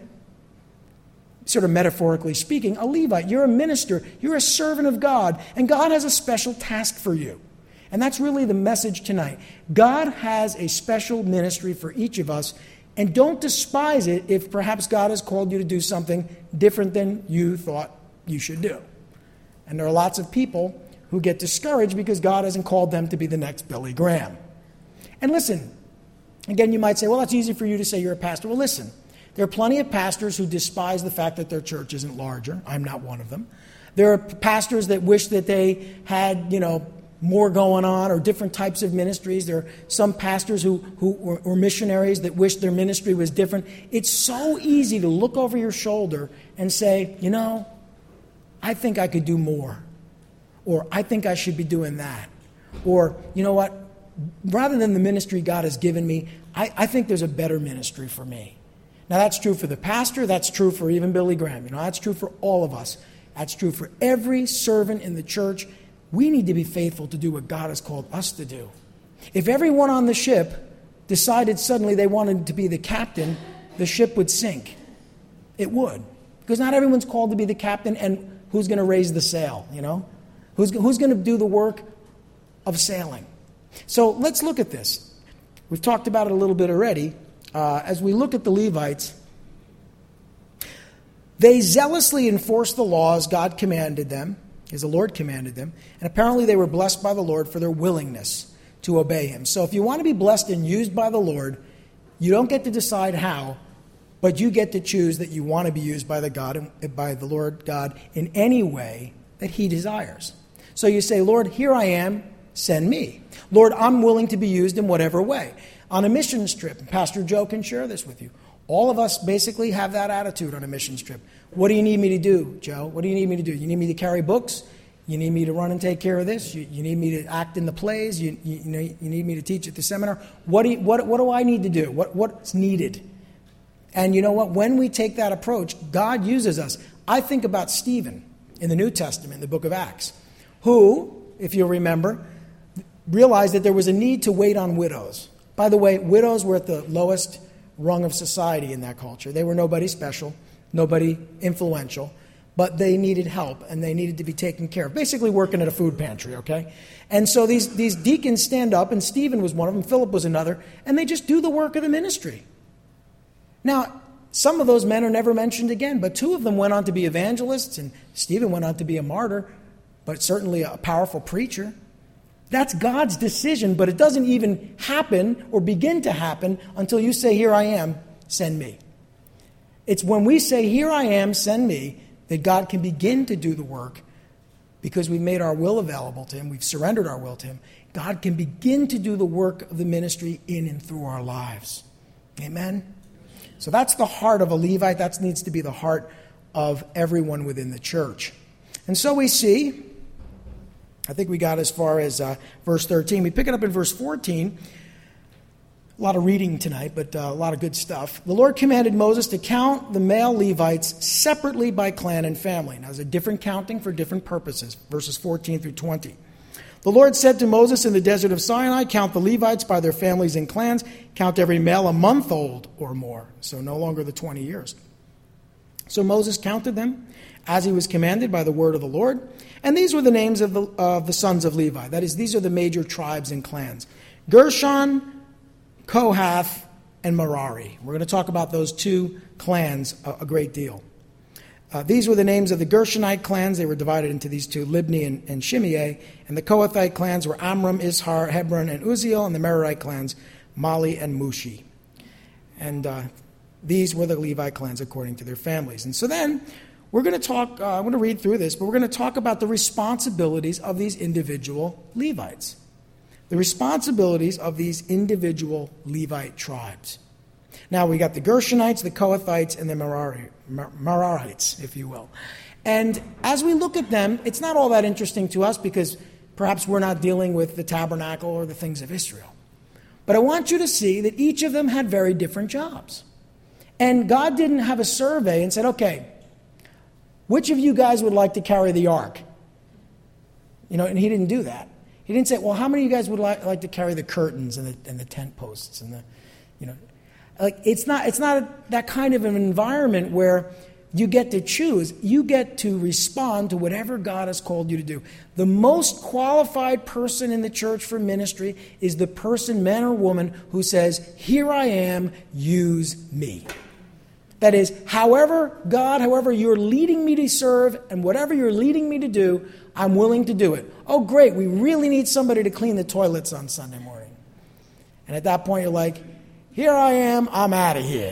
sort of metaphorically speaking, a Levite. You're a minister. You're a servant of God. And God has a special task for you. And that's really the message tonight. God has a special ministry for each of us. And don't despise it if perhaps God has called you to do something different than you thought you should do. And there are lots of people who get discouraged because God hasn't called them to be the next Billy Graham. And listen, again, you might say, well, that's easy for you to say you're a pastor. Well, listen, there are plenty of pastors who despise the fact that their church isn't larger. I'm not one of them. There are pastors that wish that they had, more going on or different types of ministries. There are some pastors who were missionaries that wish their ministry was different. It's so easy to look over your shoulder and say, I think I could do more. Or I think I should be doing that. Or, you know what? Rather than the ministry God has given me, I think there's a better ministry for me. Now, that's true for the pastor. That's true for even Billy Graham. That's true for all of us. That's true for every servant in the church. We need to be faithful to do what God has called us to do. If everyone on the ship decided suddenly they wanted to be the captain, the ship would sink. It would. Because not everyone's called to be the captain, and who's going to raise the sail, Who's going to do the work of sailing? So let's look at this. We've talked about it a little bit already. As we look at the Levites, they zealously enforced the laws God commanded them, as the Lord commanded them, and apparently they were blessed by the Lord for their willingness to obey him. So if you want to be blessed and used by the Lord, you don't get to decide how, but you get to choose that you want to be used by the Lord God in any way that he desires. So you say, Lord, here I am, send me. Lord, I'm willing to be used in whatever way. On a missions trip, Pastor Joe can share this with you. All of us basically have that attitude on a missions trip. What do you need me to do, Joe? What do you need me to do? You need me to carry books? You need me to run and take care of this? You need me to act in the plays? You need me to teach at the seminar? What do I need to do? What's needed? And you know what? When we take that approach, God uses us. I think about Stephen in the New Testament, in the book of Acts, who, if you'll remember, realized that there was a need to wait on widows. By the way, widows were at the lowest rung of society in that culture. They were nobody special, nobody influential, but they needed help and they needed to be taken care of. Basically working at a food pantry, okay? And so these deacons stand up, and Stephen was one of them, Philip was another, and they just do the work of the ministry. Now, some of those men are never mentioned again, but two of them went on to be evangelists, and Stephen went on to be a martyr, but certainly a powerful preacher. That's God's decision, but it doesn't even happen or begin to happen until you say, here I am, send me. It's when we say, here I am, send me, that God can begin to do the work because we've made our will available to him. We've surrendered our will to him. God can begin to do the work of the ministry in and through our lives. Amen? So that's the heart of a Levite. That needs to be the heart of everyone within the church. And so we see, I think we got as far as verse 13. We pick it up in verse 14. A lot of reading tonight, but a lot of good stuff. The Lord commanded Moses to count the male Levites separately by clan and family. Now, there's a different counting for different purposes, verses 14 through 20. The Lord said to Moses in the desert of Sinai, count the Levites by their families and clans. Count every male a month old or more, so no longer the 20 years. So Moses counted them as he was commanded by the word of the Lord. And these were the names of the sons of Levi. That is, these are the major tribes and clans. Gershon, Kohath, and Merari. We're going to talk about those two clans a great deal. These were the names of the Gershonite clans. They were divided into these two, Libni and Shimei. And the Kohathite clans were Amram, Ishar, Hebron, and Uzziel. And the Merarite clans, Mali and Mushi. And these were the Levi clans according to their families. And so then we're going to talk, I'm going to read through this, but we're going to talk about the responsibilities of these individual Levites. The responsibilities of these individual Levite tribes. Now, we got the Gershonites, the Kohathites, and the Merarites, if you will. And as we look at them, it's not all that interesting to us because perhaps we're not dealing with the tabernacle or the things of Israel. But I want you to see that each of them had very different jobs. And God didn't have a survey and said, okay, which of you guys would like to carry the ark? And he didn't do that. He didn't say, well, how many of you guys would like to carry the curtains and the tent posts and it's not that kind of an environment where you get to choose. You get to respond to whatever God has called you to do. The most qualified person in the church for ministry is the person, man or woman, who says, here I am, use me. That is, however you're leading me to serve and whatever you're leading me to do, I'm willing to do it. Oh, great, we really need somebody to clean the toilets on Sunday morning. And at that point, you're like, here I am, I'm out of here.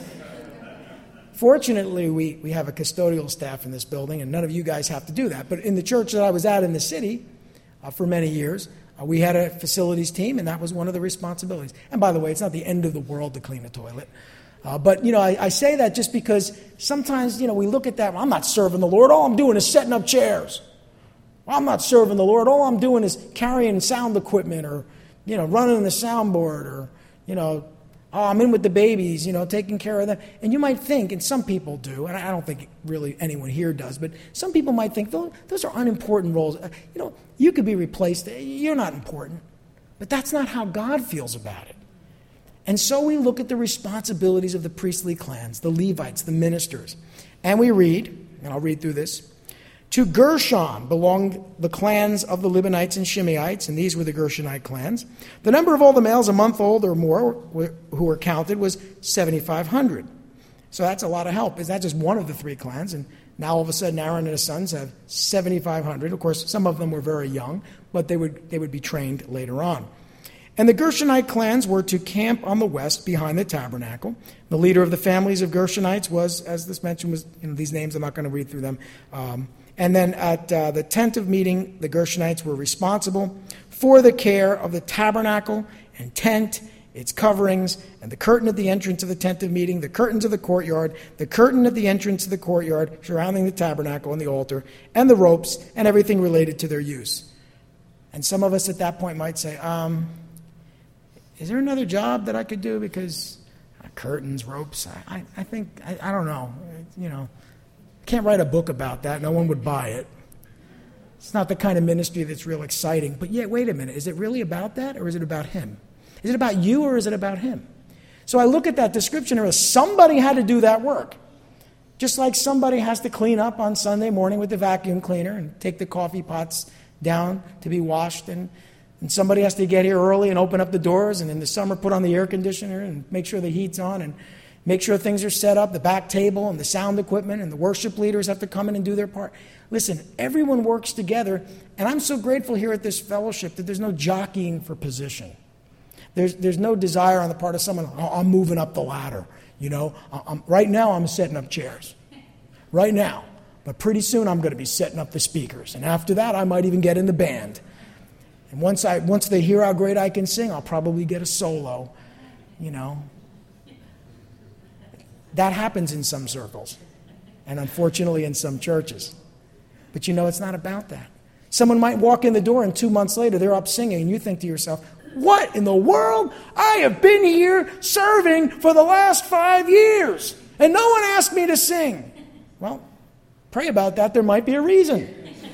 Fortunately, we have a custodial staff in this building, and none of you guys have to do that. But in the church that I was at in the city for many years, we had a facilities team, and that was one of the responsibilities. And by the way, it's not the end of the world to clean a toilet. But I say that just because sometimes, we look at that, well, I'm not serving the Lord. All I'm doing is setting up chairs. Well, I'm not serving the Lord. All I'm doing is carrying sound equipment or, running the soundboard or, I'm in with the babies, taking care of them. And you might think, and some people do, and I don't think really anyone here does, but some people might think, those are unimportant roles. You could be replaced. You're not important. But that's not how God feels about it. And so we look at the responsibilities of the priestly clans, the Levites, the ministers. And we read, and I'll read through this, to Gershon belonged the clans of the Libanites and Shimeites, and these were the Gershonite clans. The number of all the males a month old or more who were counted was 7,500. So that's a lot of help. Is that just one of the three clans? And now all of a sudden Aaron and his sons have 7,500. Of course, some of them were very young, but they would be trained later on. And the Gershonite clans were to camp on the west behind the tabernacle. The leader of the families of Gershonites was, as this mentioned, was these names. I'm not going to read through them. And then at the tent of meeting, the Gershonites were responsible for the care of the tabernacle and tent, its coverings, and the curtain at the entrance of the tent of meeting, the curtains of the courtyard, the curtain at the entrance of the courtyard surrounding the tabernacle and the altar, and the ropes, and everything related to their use. And some of us at that point might say, is there another job that I could do? Because curtains, ropes, I think, I don't know. Can't write a book about that. No one would buy it. It's not the kind of ministry that's real exciting. But yet, wait a minute. Is it really about that, or is it about him? Is it about you, or is it about him? So I look at that description, and somebody had to do that work. Just like somebody has to clean up on Sunday morning with the vacuum cleaner and take the coffee pots down to be washed, and somebody has to get here early and open up the doors, and in the summer put on the air conditioner and make sure the heat's on and make sure things are set up, the back table and the sound equipment, and the worship leaders have to come in and do their part. Listen, everyone works together, and I'm so grateful here at this fellowship that there's no jockeying for position. There's no desire on the part of someone, I'm moving up the ladder. Right now I'm setting up chairs. Right now. But pretty soon I'm going to be setting up the speakers. And after that, I might even get in the band. And once they hear how great I can sing, I'll probably get a solo. That happens in some circles, and unfortunately in some churches. But it's not about that. Someone might walk in the door, and 2 months later they're up singing, and you think to yourself, What in the world? I have been here serving for the last 5 years, and no one asked me to sing. Well, pray about that. There might be a reason.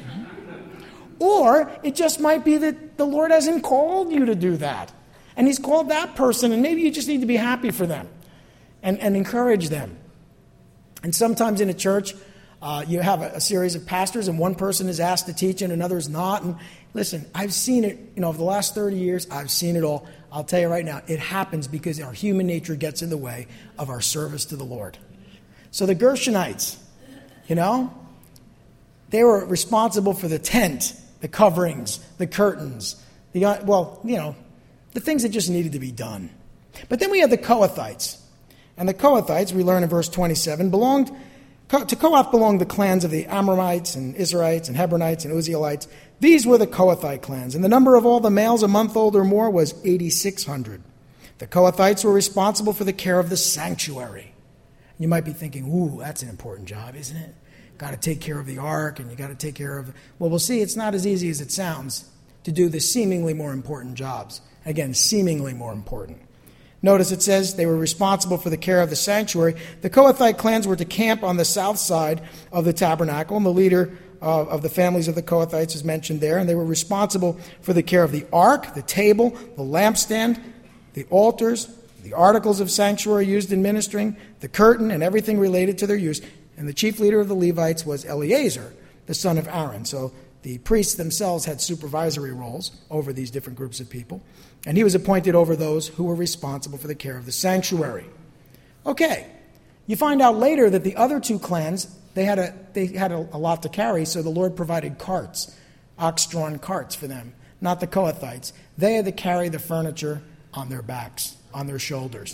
Or it just might be that the Lord hasn't called you to do that. And he's called that person, and maybe you just need to be happy for them and encourage them. And sometimes in a church, you have a series of pastors, and one person is asked to teach and another is not. And listen, I've seen it, over the last 30 years, I've seen it all. I'll tell you right now, it happens because our human nature gets in the way of our service to the Lord. So the Gershonites, they were responsible for the tent, the coverings, the curtains, the things that just needed to be done. But then we have the Kohathites. And the Kohathites, we learn in verse 27, to Kohath belonged the clans of the Amramites and Israelites and Hebronites and Uzzielites. These were the Kohathite clans. And the number of all the males a month old or more was 8,600. The Kohathites were responsible for the care of the sanctuary. You might be thinking, ooh, that's an important job, isn't it? Got to take care of the ark, and you got to take care of... Well, we'll see, it's not as easy as it sounds to do the seemingly more important jobs. Again, seemingly more important. Notice it says they were responsible for the care of the sanctuary. The Kohathite clans were to camp on the south side of the tabernacle, and the leader of the families of the Kohathites is mentioned there, and they were responsible for the care of the ark, the table, the lampstand, the altars, the articles of sanctuary used in ministering, the curtain, and everything related to their use. And the chief leader of the Levites was Eleazar, the son of Aaron. So the priests themselves had supervisory roles over these different groups of people. And he was appointed over those who were responsible for the care of the sanctuary. Okay, you find out later that the other two clans, they had a lot to carry, so the Lord provided carts, ox-drawn carts for them, not the Kohathites. They had to carry the furniture on their backs, on their shoulders.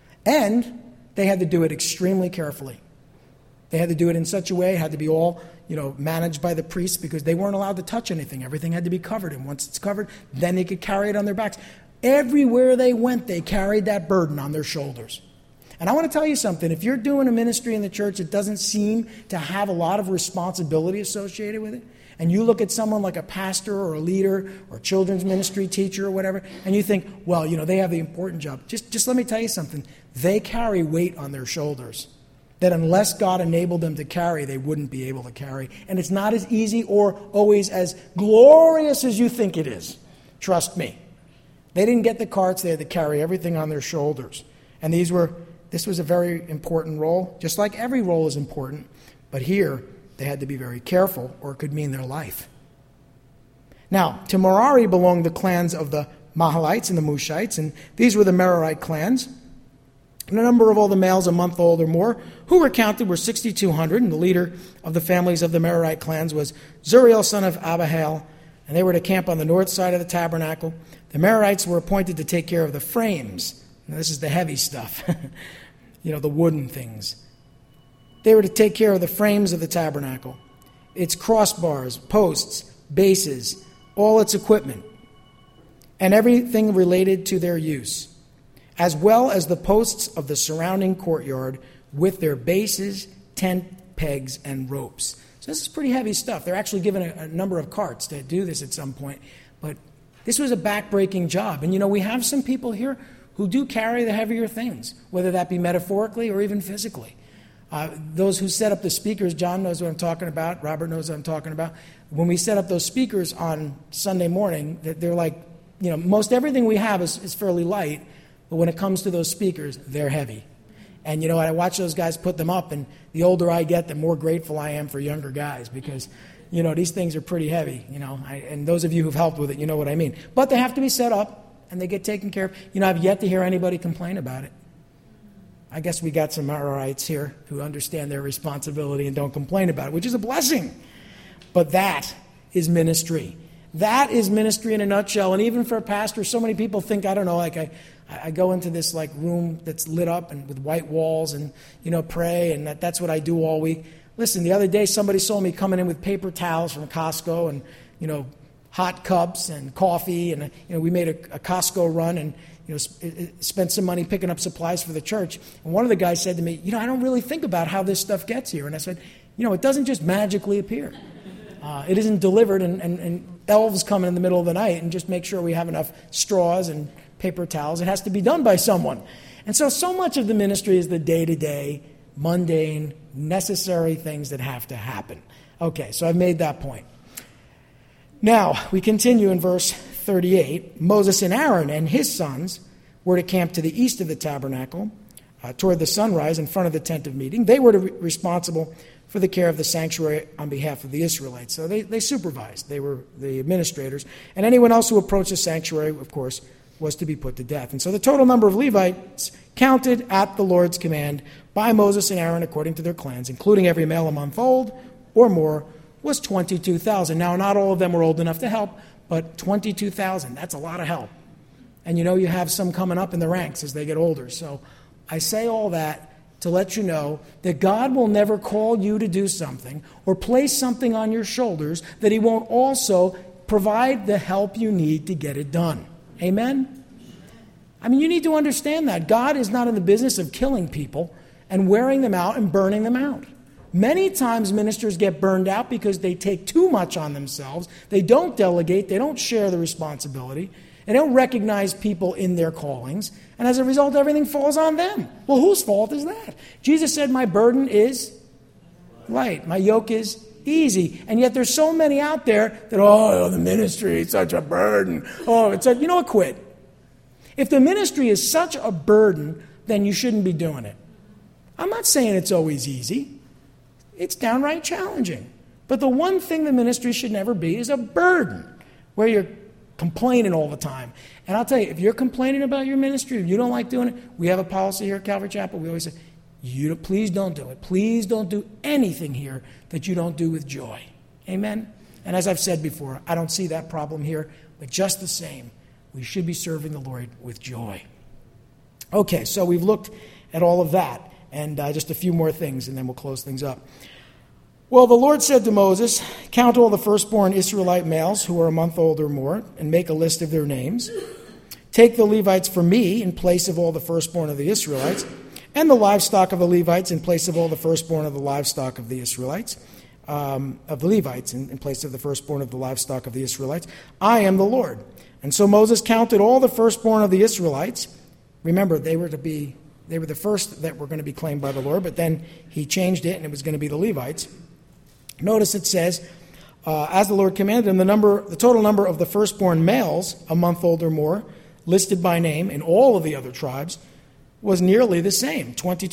And they had to do it extremely carefully. They had to do it in such a way, it had to be all, managed by the priests because they weren't allowed to touch anything. Everything had to be covered. And once it's covered, then they could carry it on their backs. Everywhere they went, they carried that burden on their shoulders. And I want to tell you something. If you're doing a ministry in the church that doesn't seem to have a lot of responsibility associated with it, and you look at someone like a pastor or a leader or children's ministry teacher or whatever, and you think, well, they have the important job. Just let me tell you something. They carry weight on their shoulders that unless God enabled them to carry, they wouldn't be able to carry. And it's not as easy or always as glorious as you think it is. Trust me. They didn't get the carts. They had to carry everything on their shoulders. And this was a very important role, just like every role is important. But here, they had to be very careful, or it could mean their life. Now, to Merari belonged the clans of the Mahalites and the Mushites, and these were the Merarite clans. And the number of all the males a month old or more who were counted were 6,200, and the leader of the families of the Merarite clans was Zuriel, son of Abihail, and they were to camp on the north side of the tabernacle. The Merarites were appointed to take care of the frames. Now, this is the heavy stuff, the wooden things. They were to take care of the frames of the tabernacle, its crossbars, posts, bases, all its equipment, and everything related to their use, as well as the posts of the surrounding courtyard with their bases, tent pegs, and ropes. So this is pretty heavy stuff. They're actually given a number of carts to do this at some point. But this was a back-breaking job. And we have some people here who do carry the heavier things, whether that be metaphorically or even physically. Those who set up the speakers, John knows what I'm talking about, Robert knows what I'm talking about. When we set up those speakers on Sunday morning, they're like, most everything we have is fairly light. But when it comes to those speakers, they're heavy. And I watch those guys put them up, and the older I get, the more grateful I am for younger guys because, these things are pretty heavy, and those of you who've helped with it, you know what I mean. But they have to be set up, and they get taken care of. I've yet to hear anybody complain about it. I guess we got some Merarites here who understand their responsibility and don't complain about it, which is a blessing. But that is ministry. That is ministry in a nutshell. And even for a pastor, so many people think, I go into this room that's lit up and with white walls and, pray, and that's what I do all week. Listen, the other day somebody saw me coming in with paper towels from Costco and, hot cups and coffee. And, we made a Costco run and, spent some money picking up supplies for the church. And one of the guys said to me, I don't really think about how this stuff gets here. And I said, it doesn't just magically appear. It isn't delivered and elves come in the middle of the night and just make sure we have enough straws and paper towels. It has to be done by someone. And so much of the ministry is the day-to-day, mundane, necessary things that have to happen. Okay, so I've made that point. Now, we continue in verse 38. Moses and Aaron and his sons were to camp to the east of the tabernacle, toward the sunrise in front of the tent of meeting. They were responsible for the care of the sanctuary on behalf of the Israelites. So they supervised. They were the administrators. And anyone else who approached the sanctuary, of course, was to be put to death. And so the total number of Levites counted at the Lord's command by Moses and Aaron according to their clans, including every male a month old or more, was 22,000. Now, not all of them were old enough to help, but 22,000, that's a lot of help. And you have some coming up in the ranks as they get older. So I say all that to let you know that God will never call you to do something or place something on your shoulders that he won't also provide the help you need to get it done. Amen? I mean, you need to understand that. God is not in the business of killing people and wearing them out and burning them out. Many times ministers get burned out because they take too much on themselves. They don't delegate. They don't share the responsibility. They don't recognize people in their callings. And as a result, everything falls on them. Well, whose fault is that? Jesus said, my burden is light. My yoke is easy. And yet there's so many out there that, the ministry is such a burden. Quit. If the ministry is such a burden, then you shouldn't be doing it. I'm not saying it's always easy. It's downright challenging. But the one thing the ministry should never be is a burden where you're complaining all the time. And I'll tell you, if you're complaining about your ministry, if you don't like doing it, we have a policy here at Calvary Chapel. We always say, please don't do it. Please don't do anything here that you don't do with joy. Amen? And as I've said before, I don't see that problem here. But just the same, we should be serving the Lord with joy. Okay, so we've looked at all of that. And just a few more things, and then we'll close things up. Well, the Lord said to Moses, count all the firstborn Israelite males who are a month old or more, and make a list of their names. Take the Levites for me in place of all the firstborn of the Israelites, and the livestock of the Levites in place of all the firstborn of the livestock of the Israelites, of the Levites in place of the firstborn of the livestock of the Israelites. I am the Lord. And so Moses counted all the firstborn of the Israelites. Remember, they were the first that were going to be claimed by the Lord, but then he changed it, and it was going to be the Levites. Notice it says, as the Lord commanded him, the total number of the firstborn males, a month old or more, listed by name in all of the other tribes, was nearly the same,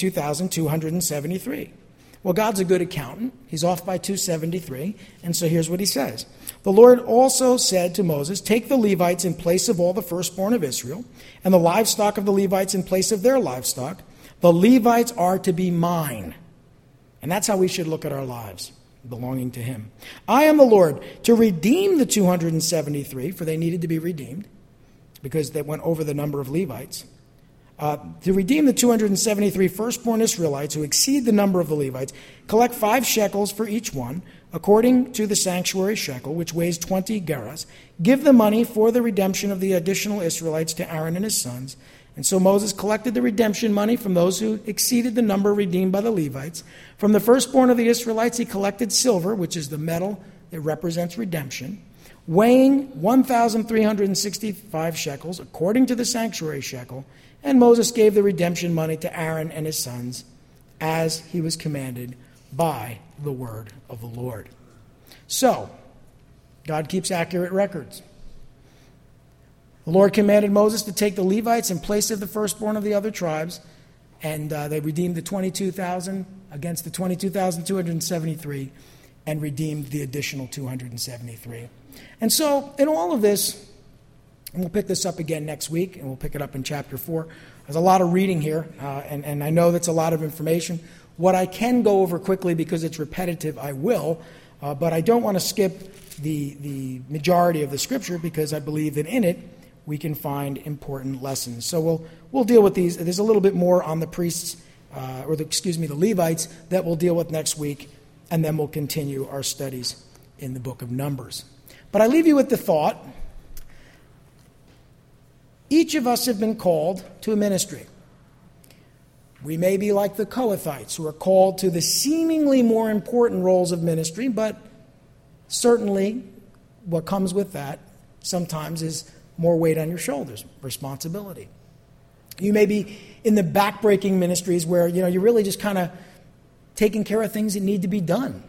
22,273. Well, God's a good accountant. He's off by 273, and so here's what he says. The Lord also said to Moses, take the Levites in place of all the firstborn of Israel, and the livestock of the Levites in place of their livestock. The Levites are to be mine. And that's how we should look at our lives, belonging to him. I am the Lord to redeem the 273, for they needed to be redeemed, because they went over the number of Levites. To redeem the 273 firstborn Israelites who exceed the number of the Levites, collect 5 shekels for each one, according to the sanctuary shekel, which weighs 20 gerahs. Give the money for the redemption of the additional Israelites to Aaron and his sons. And so Moses collected the redemption money from those who exceeded the number redeemed by the Levites. From the firstborn of the Israelites, he collected silver, which is the metal that represents redemption, weighing 1,365 shekels, according to the sanctuary shekel. And Moses gave the redemption money to Aaron and his sons, as he was commanded by the word of the Lord. So, God keeps accurate records. The Lord commanded Moses to take the Levites in place of the firstborn of the other tribes, and they redeemed the 22,000 against the 22,273, and redeemed the additional 273. And so, in all of this, and we'll pick this up again next week, and we'll pick it up in chapter 4. There's a lot of reading here, and I know that's a lot of information. What I can go over quickly because it's repetitive, I will, but I don't want to skip the majority of the Scripture because I believe that in it we can find important lessons. So we'll deal with these. There's a little bit more on the priests, the Levites, that we'll deal with next week, and then we'll continue our studies in the book of Numbers. But I leave you with the thought, each of us have been called to a ministry. We may be like the Kohathites, who are called to the seemingly more important roles of ministry, but certainly what comes with that sometimes is more weight on your shoulders, responsibility. You may be in the backbreaking ministries where, you're really just kind of taking care of things that need to be done.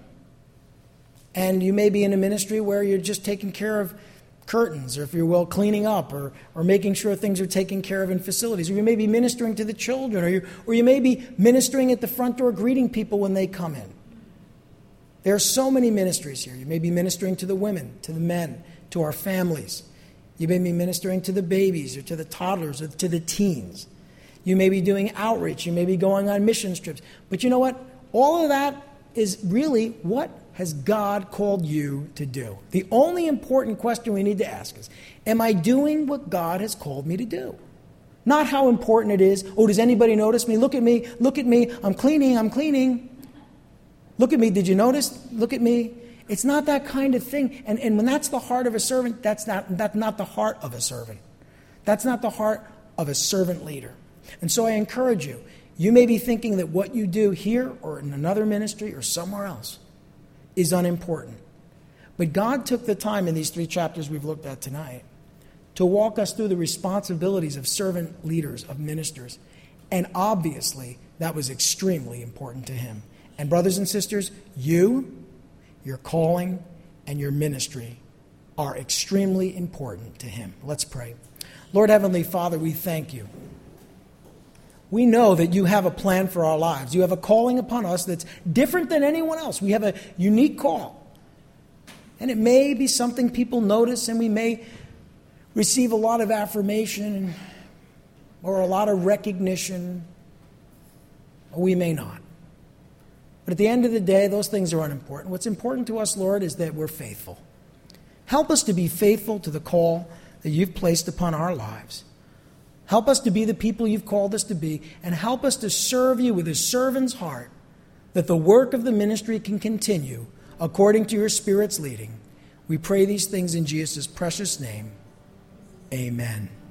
And you may be in a ministry where you're just taking care of curtains, or if you will, cleaning up, or making sure things are taken care of in facilities. Or you may be ministering to the children, or you may be ministering at the front door, greeting people when they come in. There are so many ministries here. You may be ministering to the women, to the men, to our families. You may be ministering to the babies, or to the toddlers, or to the teens. You may be doing outreach. You may be going on mission trips. But you know what? All of that is really, what has God called you to do? The only important question we need to ask is, am I doing what God has called me to do? Not how important it is. Oh, does anybody notice me? Look at me. Look at me. I'm cleaning. Look at me. Did you notice? Look at me. It's not that kind of thing. And when that's the heart of a servant, that's not the heart of a servant. That's not the heart of a servant leader. And so I encourage you. You may be thinking that what you do here or in another ministry or somewhere else is unimportant. But God took the time in these 3 chapters we've looked at tonight to walk us through the responsibilities of servant leaders, of ministers. And obviously, that was extremely important to him. And brothers and sisters, your calling, and your ministry are extremely important to him. Let's pray. Lord Heavenly Father, we thank you. We know that you have a plan for our lives. You have a calling upon us that's different than anyone else. We have a unique call. And it may be something people notice, and we may receive a lot of affirmation or a lot of recognition, or we may not. But at the end of the day, those things are unimportant. What's important to us, Lord, is that we're faithful. Help us to be faithful to the call that you've placed upon our lives. Help us to be the people you've called us to be, and help us to serve you with a servant's heart, that the work of the ministry can continue according to your Spirit's leading. We pray these things in Jesus' precious name. Amen.